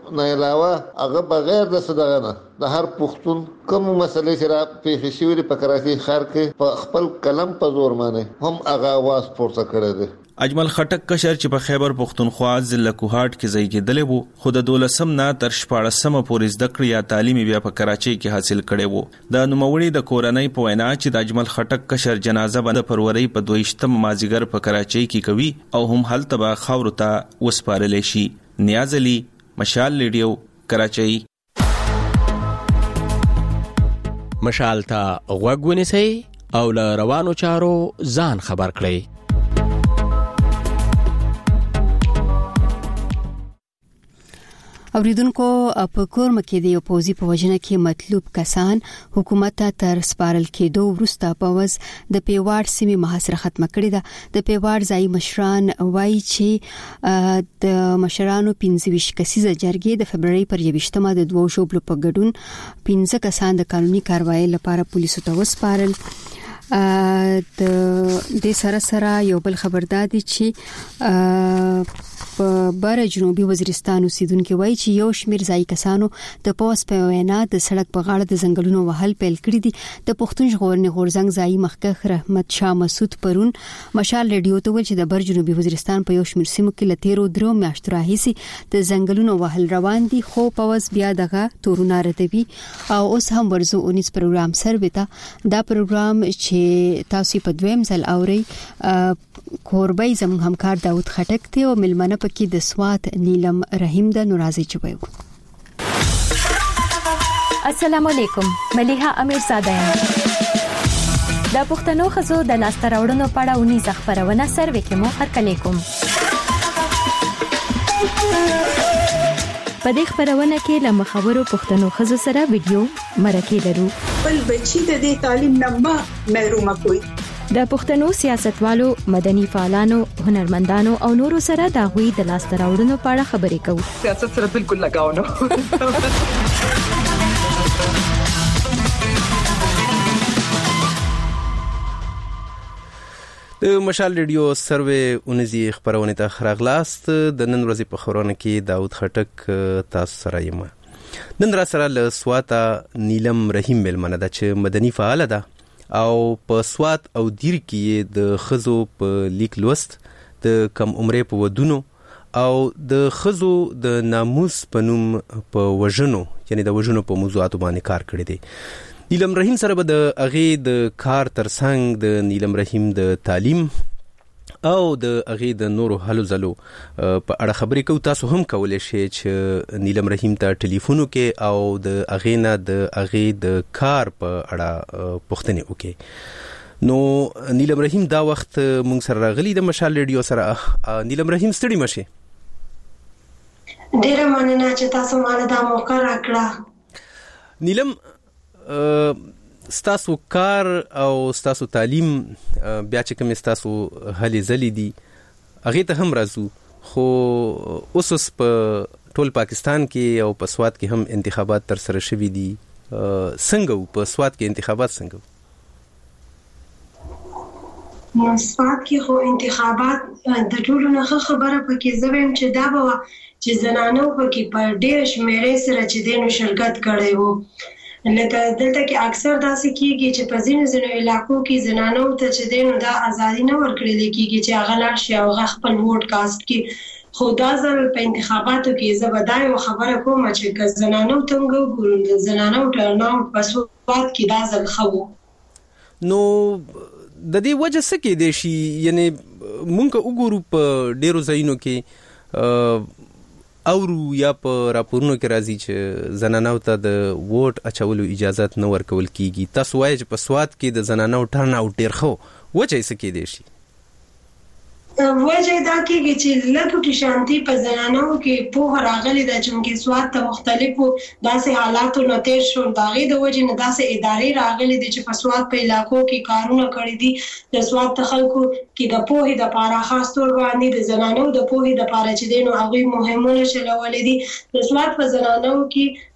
نه علاوه هغه بغیر د صدقه د هر پښتون کوم مسلې چې را پیښې شوې په کراچۍ ښار کې په خپل قلم په زور باندې هم هغه आवाज پورته کړی دی. اجمل خټک کشر چې په خیبر پختونخوا ضلع کوهاټ کې ځای کېدلی وو خو د 12 نه تر 14 پورې زده کړې یا تعلیم بیا په کراچۍ کې حاصل کړي وو. د نوموړي د کورنۍ په وینا چې د اجمل خټک کشر جنازه باندې فروری په 22 مازیګر په کراچۍ کې کوي او هم هلته به خاور ته وسپارل شي. نیاز علي، مشال ریډیو، کراچۍ. مشال ته غوږ ونیسئ او له روانو چارو ځان خبر کړئ. اوریدونکو په کورم کې د یو پوزي په وجنه کې مطلوب کسان حکومت ته تر سپارل کېدو وروسته په وز د پیواړ سیمې محاصره ختمه کړې ده. د پیواړ ځای مشران وایي چې د مشرانو 25 کسیزه جرګې د فبرवरी پر 21مه د دوو شوبلو په ګډون 15 کسان د قانوني کاروایی لپاره پولیسو ته وسپارل. د سره یو بل خبرداري چې په بر جنوبي وزیرستان اوسیدونکو وایي چې یو شمیر ځای کسانو د پوس په وینا د سړک په غاړه د ځنګلونو وهل پیل کړی دي. د پښتون ژغورنې غورځنګ ځای مخکښ رحمت شاه مسعود پرون مشال ریډیو ته ویل چې د بر جنوبي وزیرستان په یو شمیر سیمو کې لتیرو درو میاشتو راهیسي د ځنګلونو وهل روان دي خو پوس بیا دغه تورونه ردوي او اوس هم ورزو 19 پروګرام سروته دا پروګرام چې تاسو په دویم ځل اوري کوربای زموږ همکار داوود خټک ته او ملمنه پکې د سوات نیلم رحیم د نورازي چوي. السلام علیکم، ملیحه امیر زاده یم. د پښتنو خزو د لاسته راوړنو په اړه ونی خبرونه سروې کې مو هرکلی کوم. په دې خبرونه کې له مخاورو پښتنو خزو سره ویډیو مرکه لرو. بل بچی د دې تعلیم نه محروم کوي. د پښتنو سیاستوالو، مدني فعالانو، هنرمندانو او نورو سره د غوي د لاسته راوړنو په اړه خبرې کوو. سیاست سره بالکل لگاو نه. د مشال ریډیو سروې اونځي خبرونه ته خراغلاست. د نن ورځې په خبرونه کې داوود خټک تاسو سره یم. نن را سره له سواتا نیلم رحیم ملمنه ده چې مدني فعال ده او په سوات او دیر کې د خزو په لیک لوست د کم عمره په ودونو او د خزو د ناموس په نوم په وژنو یعنی د وژنو په موضوعاتو باندې کار کړی دی. نیلم رحیم سره به د اغه د کار ترڅنګ د نیلم رحیم د تعلیم او د اغه د نورو حلو زلو په اړه خبرې کوو. تاسو هم کولای شئ چې نیلم رحیم ته ټلیفون وکړئ او د اغه نه د اغه د کار په اړه پوښتنه وکړئ. نو نیلم رحیم دا وخت مونږ سره راغلی د مشال ریډیو سره. نیلم رحیم ستړي مشه. ډیره مننه چې تاسو مال دا موقع راکړه. نیلم ستاسو کار او ستاسو تعلیم بیا چې کوم ستاسو هلي زلي دي هغه ته هم راځو خو اوس په ټول پاکستان کې او په سوات کې هم انتخابات تر سره شوي دي. څنګه په سوات کې انتخابات څنګه؟ سوات کې خو انتخابات د ټولو نه خبره پکې زویم چې دا به چې زنانو پکې په ډېر شمیرې سره چې دینو شرکت کړي وو. لکه دلته کې اکثر داسې کیږي چې په ځینو علاقو کې زنانو ته چې دینو دا ازادي نه ورکړل کیږي چې هغه لاړ شي او هغه خپل ووټ کاست کې. خو دا ځل په انتخاباتو کې زبدای او خبره کوم چې زنانو ته وګورم زنانو ټرناوټ په سوات کې دا ځل خو نو د دې وجه څه کې دی شي یعنی مونږ وګورو په ډیرو ځایونو کې اورو یا په راپورونو کې راځي چې زنانو ته د ووټ اچولو اجازه نه ورکول کیږي. تاسو وایي چې په سوات کې د زنانو ټرن اوټ ډیر خو وجه یې څه کې دی شي؟ وجه دا کېږي چې لکه شانتي په زنانو کې په راغلي د چې سوات ته مختلفو داسې حالاتو نه تیر شو داغه د وجه نه داسې ادارې راغلي دي چې په سوات په علاقو کې کارونه کړی دي د سوات ته خلکو کې د پوهې د پاره خاص تور باندې د زنانو د پوهې د پاره چې دینو هغه مهمونه چلولې دي. د سوات په زنانو کې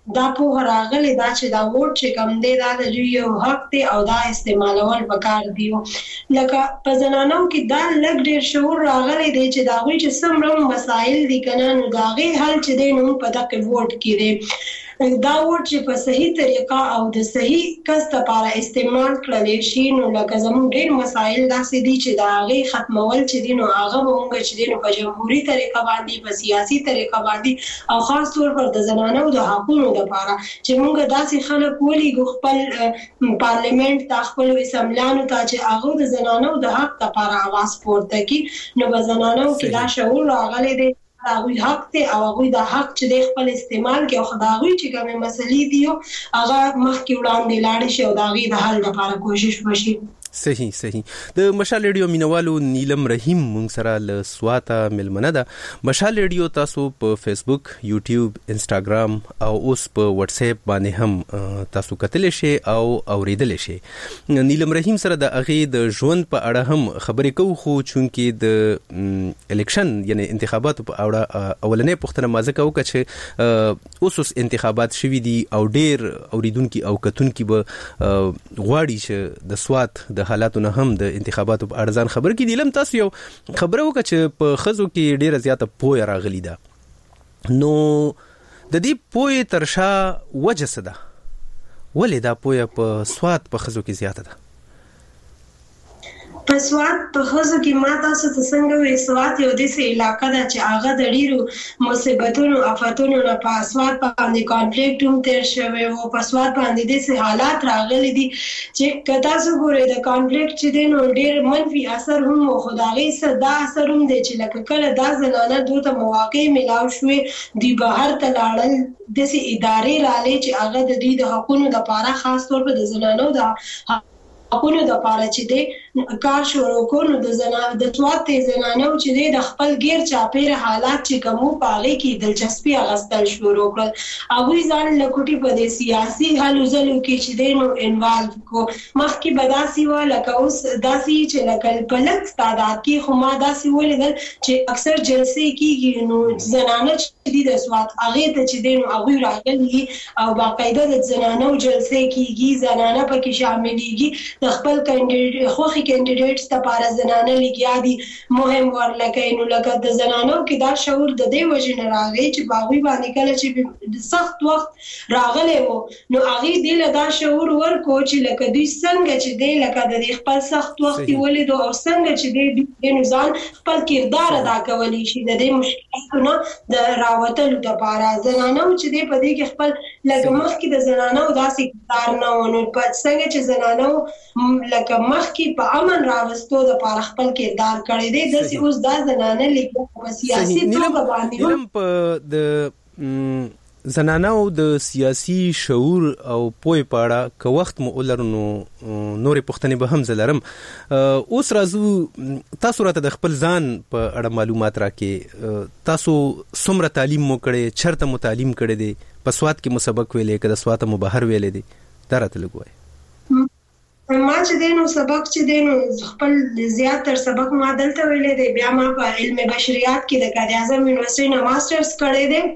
دا په راغلي دا چې دا ووټ چې کوم دی دا د یو حق دی او دا استعمالول پکار دی. لکه په زنانو کې دا لږ ډیر شعور راغلی دی چې دا وی چې څومره مسایل دي کنه نو دا غي حل چې دی نو په دغه ووټ کې دی. دا ووټ چې په صحیح طریقه او د صحیح کس لپاره استعمال کړل شي نو لکه زموږ ډیر مسایل داسې دي چې دا غي ختمول چې دی نو هغه مونږ چې دی نو په جمهوریت طریقه باندې په سیاسي طریقه باندې او خاص طور پر د زنانو د حقوقو لپاره چې مونږ داسې خلک ولې خپل پارلیمنت ته خپل اسمبلیانو ته چې هغه د زنانو د حق لپاره आवाज پورته کړي نو په زنانو کې دا شعور راغلی دی هغه حق ته او هغه د حق چې د خپل استعمال کې او خدای چې کومه مسلې دي هغه مخکې وړاندې لاړ شي او دا غي د حل لپاره کوشش وشي. صحیح د مشال ریډیو مینوالو نیلم رحیم مونږ سره ل سواته ملمنه ده. مشال ریډیو تاسو په فیسبوک، یوټیوب، انسټاګرام او اوس په واتس اپ باندې هم تاسو کتلی شئ او اوریدلی شئ. نیلم رحیم سره د هغې د ژوند په اړه هم خبرې کوو خو چونکې د الیکشن یعنی انتخاباتو په اړه اولنۍ پوښتنه ما ځکه وکړه چې اوس انتخابات شوي دي او ډېر اوریدونکي او کتونکي به غواړي چې د سوات د حالاتو نه هم د انتخاباتو په اړه ځان خبر کړي. نیلم تاسو یو خبره وکړه چې په ښځو کې ډېره زیاته پوهه راغلې ده نو د دې پوهې تر شا وجه څه ده؟ ولې دا پوهه په سوات په ښځو کې زیاته ده؟ په سوات په ښځو کې ما تاسو ته څنګه وی سوات یو داسې علاقه ده چې هغه د ډیرو مصیبتونو آفتونو نه په سوات باندې کانفلیکټ هم تیر شوی او په سوات باندې داسې حالات راغلي دي چې کدا څو ګورې د کانفلیکټ چې دی نو ډیر منفي اثر هم او خدای صدا اثر هم دی چې لکه کله دا زنانه دوته مواقع ملاو شوې دی بهر ته لاړل داسې ادارې رالې چې هغه د دې د حقوقو لپاره خاص طور په د زنانو د حقوقو لپاره چې دی کار شروع کړو د زنانو د سوات زنانو چې دی د خپل غیر چاپیره حالات چې کومو پاغي کې دلچسپي اغستل شروع کړل او ځان لکوټي په د سیاسي حلو ځلو کې چې دی نو انوالو کو مخکې بداسي ولا کوس داسي چې لکه په لږ تعداد کې خو ما داسي ولیدل چې اکثر جلسې کې نو زنانه چې دی د سوات هغه ته چې دی نو هغه راغلي او باقاعده د زنانو جلسې کېږي زنانه پکې شاملېږي د خپل کینډیډیټ کینډیډیټس لپاره زنانه لګیا دي مهم ورلکه نو لکه د زنانو کې دا شعور د دې وجه نه راغی چې باغوي باندې کله چې سخت وخت راغلی وو نو هغه دې له دا شعور ورکو چې لکه دوی څنګه چې دې لکه د خپل سخت وخت ولید او څنګه چې دې نظام خپل کردار ادا کولی شي د دې مشکلاتونو د راوتلو لپاره زنانو چې دې په دې کې خپل لکه مخکې د زنانو داسې کردار نه ونه په څنګه چې زنانو لکه مخکې په امن راوستو د لپاره خپل کردار کړی دی د اوس دا زنانه لیکو په سیاسي توګه باندې هم په د زنانو د سیاسي شعور او پوهې په اړه که وخت مو ولرنو نورې پوښتنې به هم زه لرم. اوس راځو تاسو راته د خپل ځان په اړه معلومات راکړئ. تاسو څومره تعلیم مو کړی؟ چېرته مو تعلیم کړی دی؟ په سوات کې مو سبق ویلی که د سوات مو بهر ویلی دی؟ دا راته لږ وایئ. ما چې دینو سبق چې دینو خپل زیاتر سبق ما دلته ویلې دی بیا ما په علم بشریات کې د قائد اعظم یونیورسيټي نه ماسترز کړی دی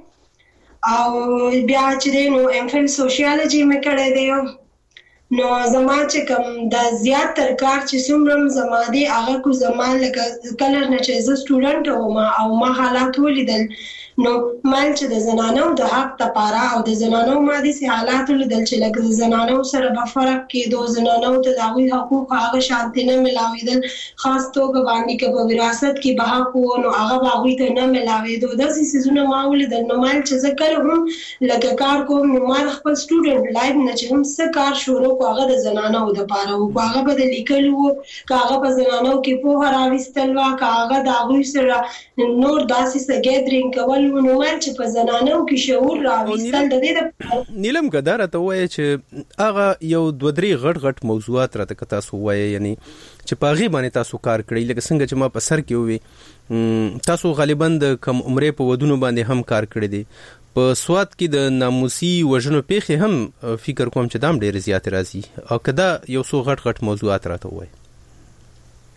او بیا چې دینو ام فل سوشیالوجي مې کړی دی نو زما چې کوم د زیاتر کار چې څومره زما دی هغه کو زما لکه کلر نه چې ز سټوډنټ وم او ما حالات ولیدل نو مال چې د زنانو د حق لپاره او د زنانو مادي سي حالات لیدل چې لکه د زنانو سره په فرق کې د زنانو ته د هغوی حقوق هغه شانتي نه ملاویدل خاص توګه باندې کې په وراثت کې به حق وو نو هغه هغوی ته نه ملاویدو د سيزونه ما ولیدل نو مال چې ذکر هم لکه کار کوم نو ما خپل سټوډنټ لایف نه چې هم څه کار شروع کو هغه د زنانو د لپاره وو هغه به د لیکلو هغه په زنانو کې په راوستل وا هغه د هغوی سره نور داسې څه ګیدرینګ کول نو چې په زنانو کې شعور راوستل د دې نیلم کدار ته وایي چې هغه یو دوه درې غټ موضوعات راته تاسو وایي یعنی چې په هغې باندې تاسو کار کړی لکه څنګه چې ما په سر کې ووي تاسو غالبا د کم عمرې په ودونو باندې هم کار کړی دی په سوات کې د ناموسي وژنو پیښې هم فکر کوم چې دام ډېر زیات راځي او کدا یو څو غټ موضوعات راته وایي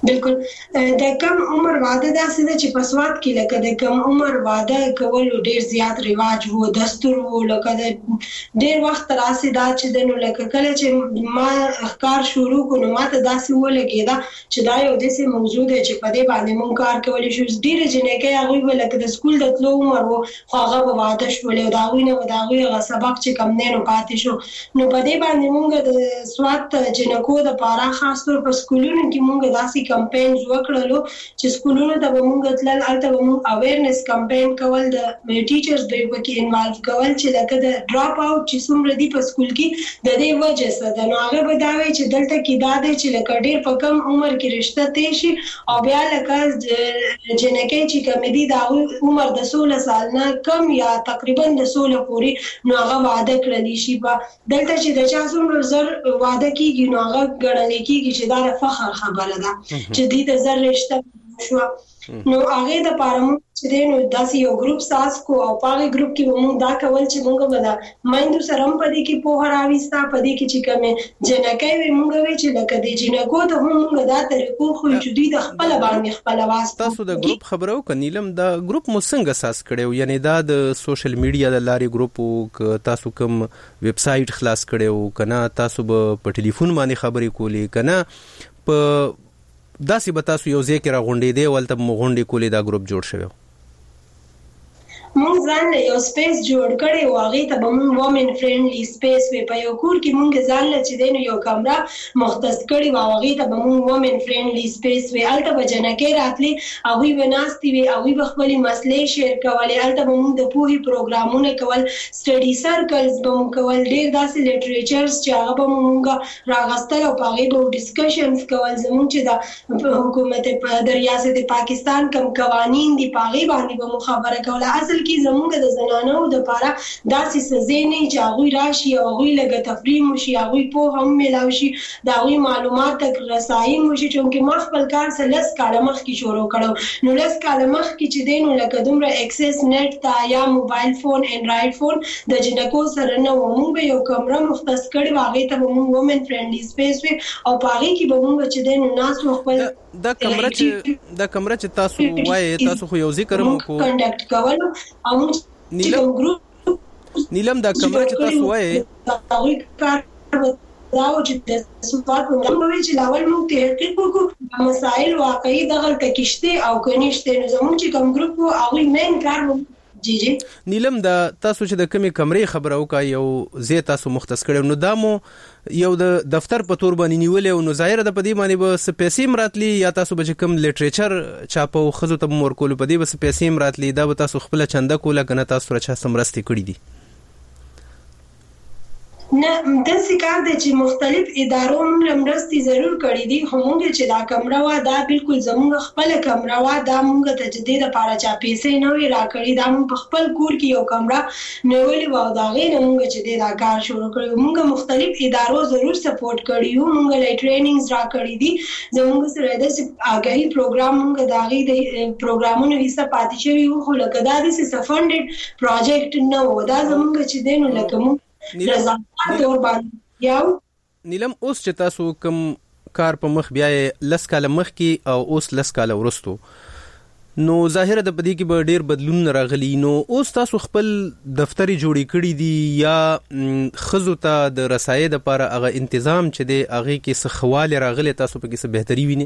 بالکل د کم عمر واده داسې ده چې په سواد کې لکه د کم عمر واده کول ډیر زیات رواج وو دستور وو لکه د ډیر وخت راسي دا چې د نو لکه کله چې ما کار شروع کړو ماته داسې ولګیدا چې دا یو داسې موضوع ده چې په دې باندې مونږ کار کولی شو ډیر جنکه هغه ولکه د سکول د تلو عمر وو خو هغه واده شول او دا غوینه هغه سبق چې کم نه نو پاتې شو نو په دې باندې مونږ د سواد جنکو د پاره خاص طور په سکولونو کې مونږ داسې کمپاین وکړلو چې سکولونو ته مونږ تلل الته مونږ اویرنس کمپاین کول د ټیچرز به پکې انوالو کول چې لکه د ډراپ اوټ چې څومره دی په سکول کې د دې وجه څه ده نو هغه بداوي چې دلته کې دا دی چې لکه ډیر په کم عمر کې رشتہ تیر شي او بیا لکه جنکې چې کم دي دا عمر د 16 سال نه کم یا تقریبا د 16 پورې نو هغه واده کړلی شي په دلته چې د چا څومره زر واده کیږي نو هغه ګڼل کیږي چې دا فخر خبره ده چې دې د زر رشتہ شو نو هغه د پارمو چې نو داسې یو ګروپ ساس کو او پاره ګروپ کې موږ دا کول چې موږ ودا مایندو سره هم پدې کې په هراويستا پدې کې چې کومه جنکې وي موږ وی چې لکه دې جنکو ته هم موږ دا طریقو خو چې دوی د خپل باندې خپل واسطه تاسو د ګروپ خبرو کنيلم د ګروپ مو څنګه اساس کړو یعنی دا د سوشل میډیا د لارې ګروپ تاسو کوم ویب سټ خلاص کړو کنه تاسو په ټلیفون باندې خبرې کولې کنه په داسې به تاسو یو ځای کې راغونډې دی ولته مغونډې کولې دا ګروپ جوړ شوی مونږ ځان له یو سپیس جوړ کړی او هغه ته به مونږ وومن فرندلی سپیس وی په یو کور کې مونږ ځان له چې دینو یو کمره مختص کړی او هغه ته به مونږ وومن فرندلی سپیس وی الته به جنکې راتلی او وی وناستي وی او وی خپل مسلې شیر کولې الته به مونږ د پوهې پروګرامونه کول سټډي سرکلز به مونږ کول ډیر داسې لټریچرز چې هغه به مونږ راغستل او هغه به ډیسکشنز کول زموږ چې د حکومت د ریاست پاکستان کوم قوانین دی پاغي باندې به مخابره کوله اصل کې زموږ د زنانو د پاره داسې سزې نه چې هغه راشي او هغه لګ تفریم شي هغه په هم ملاوي شي دا هغه معلومات تک رسایي مشي چې ما خپل کار سره لس کاله مخکې شروع کړو نو لس کاله مخکې چې دینو لکه دومره اکسس نت تا یا موبایل فون انډراید فون د جنکو سره نه ومو به یو کمره مختص کړی واغې ته موږ وومن فرندلی سپیس وی او پاره کې به موږ چې دینو ناس خپل دا کمره چې تاسو وایي تاسو خو یو ذکر مو کو کنډکټ کول او نیلم دا کمره چې تاسو وایي دا چې د سپورت موږ چې لاول موږ تحقیق وکړو مسائل واقعي دغه تکشته او کنيشته زموږ چې کوم ګروپ او هغه مین کار جی نیلم دا تاسو چې د کمی کمرې خبره وکای یو زه تاسو مختص کړو نو دامو یو د دفتر په تور باندې نیولې او ظاهر د پدی باندې به سپیسي مراتلی یا تاسو به کوم لټریچر چاپو خزو ته مور کول پدی به سپیسي مراتلی دا به تاسو خپل چنده کوله کنه تاسو رچا سمرستي کړی دي نه د سکار د چې مختلف ادارو موږ مرستي ضرور کړې دي خو موږ چې دا کمره وا دا بالکل زموږ خپل کمره وا دا موږ ته جديد لپاره چا پیسې نه وی راکړي دا موږ په خپل کور کې یو کمره نیولې و دا غي نه موږ چې دا کار شروع کړو موږ مختلف ادارو ضرور سپورټ کړیو موږ لای ټریننګز را کړې دي زموږ سره د اگاهي پروګرام موږ دا غي د پروګرامونو ویسه پاتې شوی خو لکه دا د سفندډ پروجیکټ نه و دا زموږ چې دینو لکه موږ نیلم اوس چې تاسو کوم کار په مخ بیا لس کاله مخ کې او اوس لس کاله ورستو نو ظاهر د بدی کې به ډیر بدلون راغلی نو اوس تاسو خپل دفتری جوړی کړی دی یا خزو ته د رسایې د لپاره هغه تنظیم چې دی هغه کې څه خواله راغلی تاسو په کې څه بهتري ویني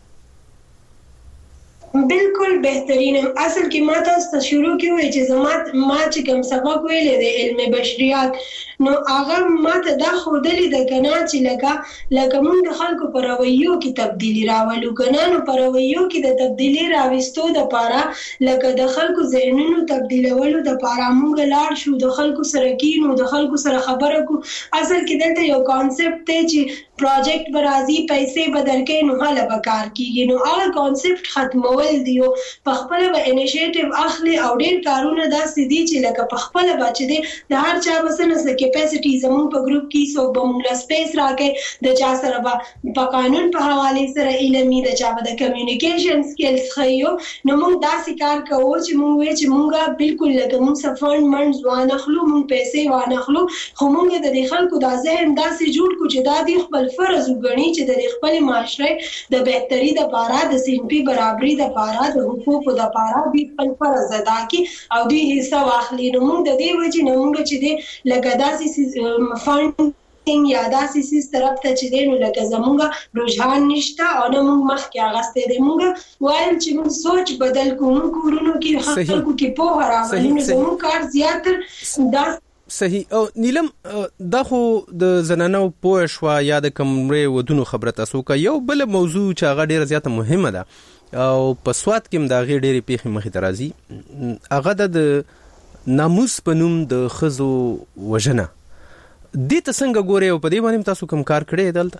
بالکل بهترین اصل کې ما تاسو شروع کیوي چې ما چې کوم سبق ویلې د علم بشریات نو هغه ما ته دا خودلې د کنا چې لکه موږ د خلکو پر رویو کې تبدیلی راولو کنا نو پر رویو کې د تبدیلی راوستو د پاره لکه د خلکو ذهنونو تبدیلولو د پاره موږ لاړ شو د خلکو سره کینو د خلکو سره خبره کو اصل کې دلته یو کانسپټ ته چې پروجیکټ برازي پیسې بدل کې نو حاله بکار کیږي نو هغه کانسپټ ختمول دیو په خپل به انیشیټیو اخلي او ډیر کارونه داسې دي چې لکه په خپل بچ دي د هر چا بسنه سره کیپاسټي زمون په ګروپ کې سو بملا سپیس راکې د چا سره په قانون په حواله سره علمي د چا د کمیونیکیشن سکلز خيو نو موږ داسې کار کوو چې موږ بالکل لکه موږ سفر منځ وانه خلو موږ پیسې وانه خلو خو موږ د خلکو د ذهن داسې جوړ کو چې د خپل فرض وګڼي چې د خپل معاشره د بهتري د لپاره د صنفي برابرۍ د لپاره د حقوقو د لپاره د خپل فرض ادا کړي او دوی حصہ واخلي. نو موږ د دې وجې نه موږ چې د لکه داسې فند یا داسې سیس طرف ته چې دی نو لکه زمونږ رجحان نشته او نه موږ مخکې اغستی دی. موږ وایم چې موږ سوچ بدل کوو، موږ کورونو کې خلکو کې پوهه راولو، نو زموږ کار زیاتر دا صحیح. او نیلم دا خو د زنانو پوه شوه یا د کمرې ودونو خبره تاسو کا یو بل موضوع چې هغه ډیره زیاته مهمه ده او په سواد کې هم د هغې ډېرې پیښې مخې ته راځي، هغه د ناموس په نوم د ښځو وژنه. دې ته څنګه ګورئ او په دې باندې تاسو کوم کار کړی دلته؟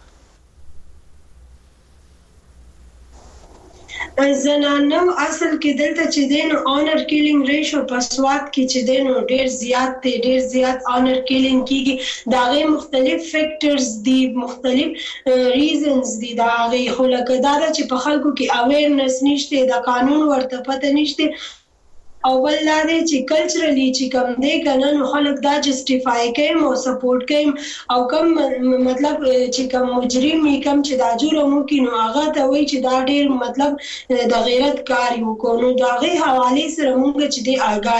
زنانو اصل کې دلته چې دی نو آنر کیلینګ ریشو په سواد کې چې دی نو ډېر زیات دی، ډېر زیات آنر کیلینګ کېږي. د هغې مختلف فیکټرز دي، مختلف ریزنز دي د هغې، خو لکه دا ده چې په خلکو کې اویرنس نشته، د قانون ورته پته نشته. او بل دا دی چې کلچرلی چې کوم دی کنه نو خلک دا جسټیفای کوي او سپورټ کوي او کوم مطلب چې کوم مجرم کوم چې دا جرم وکړي نو هغه ته وایي چې دا ډېر مطلب د غیرت کار یو کو. نو د هغې حوالې سره موږ چې دی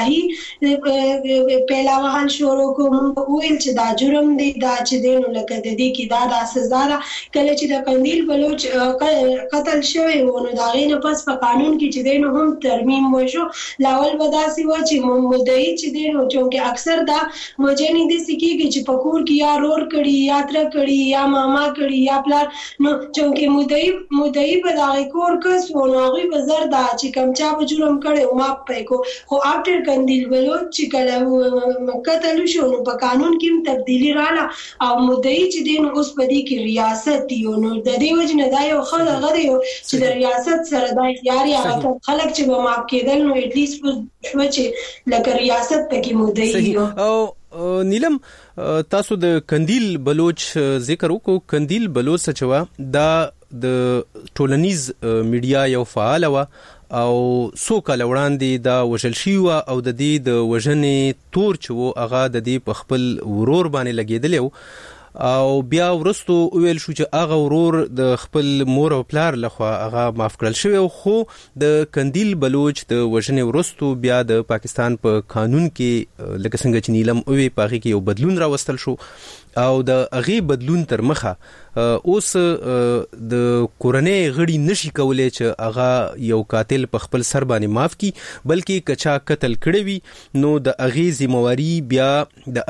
آګاهي پیلا وهل شروع کوو، موږ وویل چې دا جرم دی، دا چې دی نو لکه د دې کې دا سزا ده. کله چې د قندیل بلوچ قتل شوی و نو د هغې نه پس په قانون کې چې دی نو هم ترمیم وشو. لاول بداسي و چې مدعي چې دی نو چونکې اکثر دا وجنې داسې کېږي چې په کور کې یا رور کړي یا تره کړي یا ماما کړي یا پلار، نو چونکې مدعي به د هغې کور کس و نو هغوی به زر دا چې کوم چا به جرم کړی و معاف پی کو. خو آفټر قندیل بلوچ چې کله قتل وشو نو په قانون کې هم تبدیلي راله او مدعي چې دی نو اوس په دې کې ریاست دی. نو د دې وجې نه دا یو ښه دغه دی چې د ریاست سره دا اختیار یا خلک چې به معاف کېدل نو ایټلیسټ شو چې لکه ریاست پکې مدعي. او نیلم تاسو د قندیل بلوچ ذکر وکړو. قندیل بلوچ څه و دا د ټولنیز میډیا یو فعال و او څو کاله وړاندې دا وژل شوی و او د دې د وژنې تور چې و هغه د دې په خپل ورور باندې لګېدلی و او بیا ورستو ویل شو چې هغه ورور د خپل مور او پلار لخوا هغه معاف کړل شوی. خو د قندیل بلوچ د وژنې ورستو بیا د پاکستان په قانون کې لکه څنګه چې نیلم وی په هغې کې یو بدلون راوستل شو او د هغې بدلون تر مخه اوس د کورنۍ غړي نشي کولی چې هغه یو قاتل په خپل سر باندې معاف کی، بلکې کچا قتل کړی وي نو د هغې ذمہواری بیا د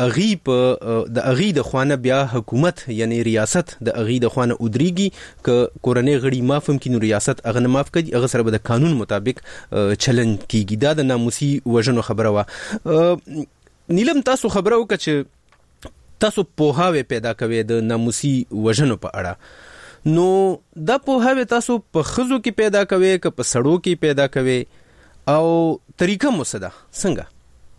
هغې د خوانه بیا حکومت یعنی ریاست د هغې د خوانه ودرېږي. که کورنۍ غړي معاف هم کړي نو ریاست هغه نه معاف کړي، هغه سره به د قانون مطابق چلن کیږي. دا د ناموسي وژنو خبره وه. نیلم تاسو خبره وکړه چې تاسو پوهاوی پیدا کوي د ناموسي وژنو په اړه، نو دا پوهاوی تاسو په ښځو کې پیدا کوي که په سړو کې پیدا کوي او طریقه مو څه ده څنګه؟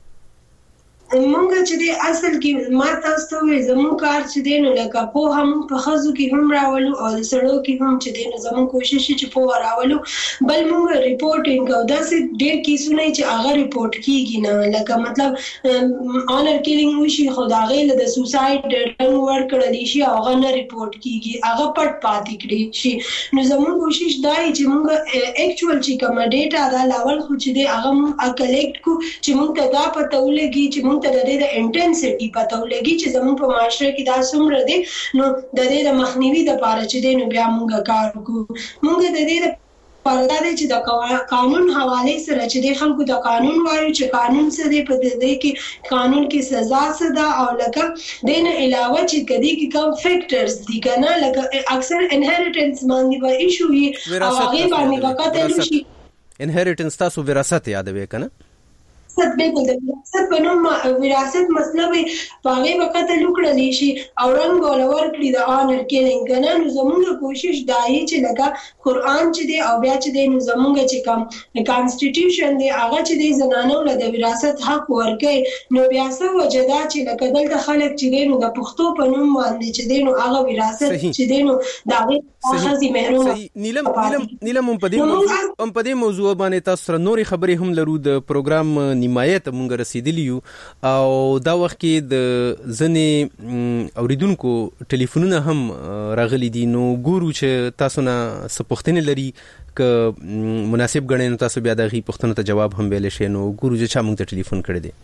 مونږ چې دی اصل کې ما تاسو ته وایي زموږ کار چې دی نو لکه پوهه موږ په ښځو کې هم راولو او د سړو کې هم چې دی نو زموږ کوشش چې پوهه راولو. بل مونږ ریپورټینګ کوو، داسې ډېر کیسونه چې هغه ریپورټ کېږي نه، لکه مطلب آنر کیلینګ وشي خو د هغې له د سوسایډ ډنګ ورکړلی شي او هغه نه ریپورټ کېږي، هغه پټ پاتې کړي شي. نو زموږ کوشش دا وي چې مونږ ایکچوال چې کومه ډیټا ده لاول خو چې دی هغه مونږ کلیکټ کړو چې مونږ ته دا پته ولګي چې مونږ ته د دې د انټنسټي پته ولګي چې زموږ په معاشره کې دا څومره دی، نو د دې د مخنیوي دپاره چې دی نو بیا مونږ کار وکړو. مونږ د دې دپاره دا دی چې د قانون حوالې سره چې دی خلکو د قانون وایو چې قانون څه دی، په دې کې قانون کې سزا څه ده او لکه دې نه علاوه چې که دې کې کوم فیکټرز دي که نه، لکه اکثر انهریټنس باندې به ایشو وي او هغې باندې به قتل وشي. انهریټنس تاسو وراثت یادوي که نه؟ بالکل د وراثت په نوم وراثت مسله وي، په هغې به قتل وکړلی شي او رنګ به ورکړي د آنر کیلینګ که نه. نو زموږ کوشش دا وي چې لکه قرآن چې دی او بیا چې دی نو زموږ چې کوم کانسټیټیوشن دی هغه چې دی زنانو له د وراثت حق ورکوي. نو بیا څه وجه ده چې لکه دلته خلک چې دی نو د پښتو په نوم باندې چې دی نو هغه وراثت چې دی نو د هغې خزي محروم. نیلم هم په دې موضوع باندې تاسو سره نورې خبرې هم لرو. د پروګرام نیمایه ته مونږ رسیدلی یو او دا وخت کې د ځنې اوریدونکو ټلیفونونه هم راغلي دي. نو ګورو چې تاسو نه څه پوښتنې لري، که مناسب ګڼئ نو تاسو بیا د هغې پوښتنو ته جواب هم ویلی شئ. نو ګورو چې چا مونږ ته ټلیفون کړی دی.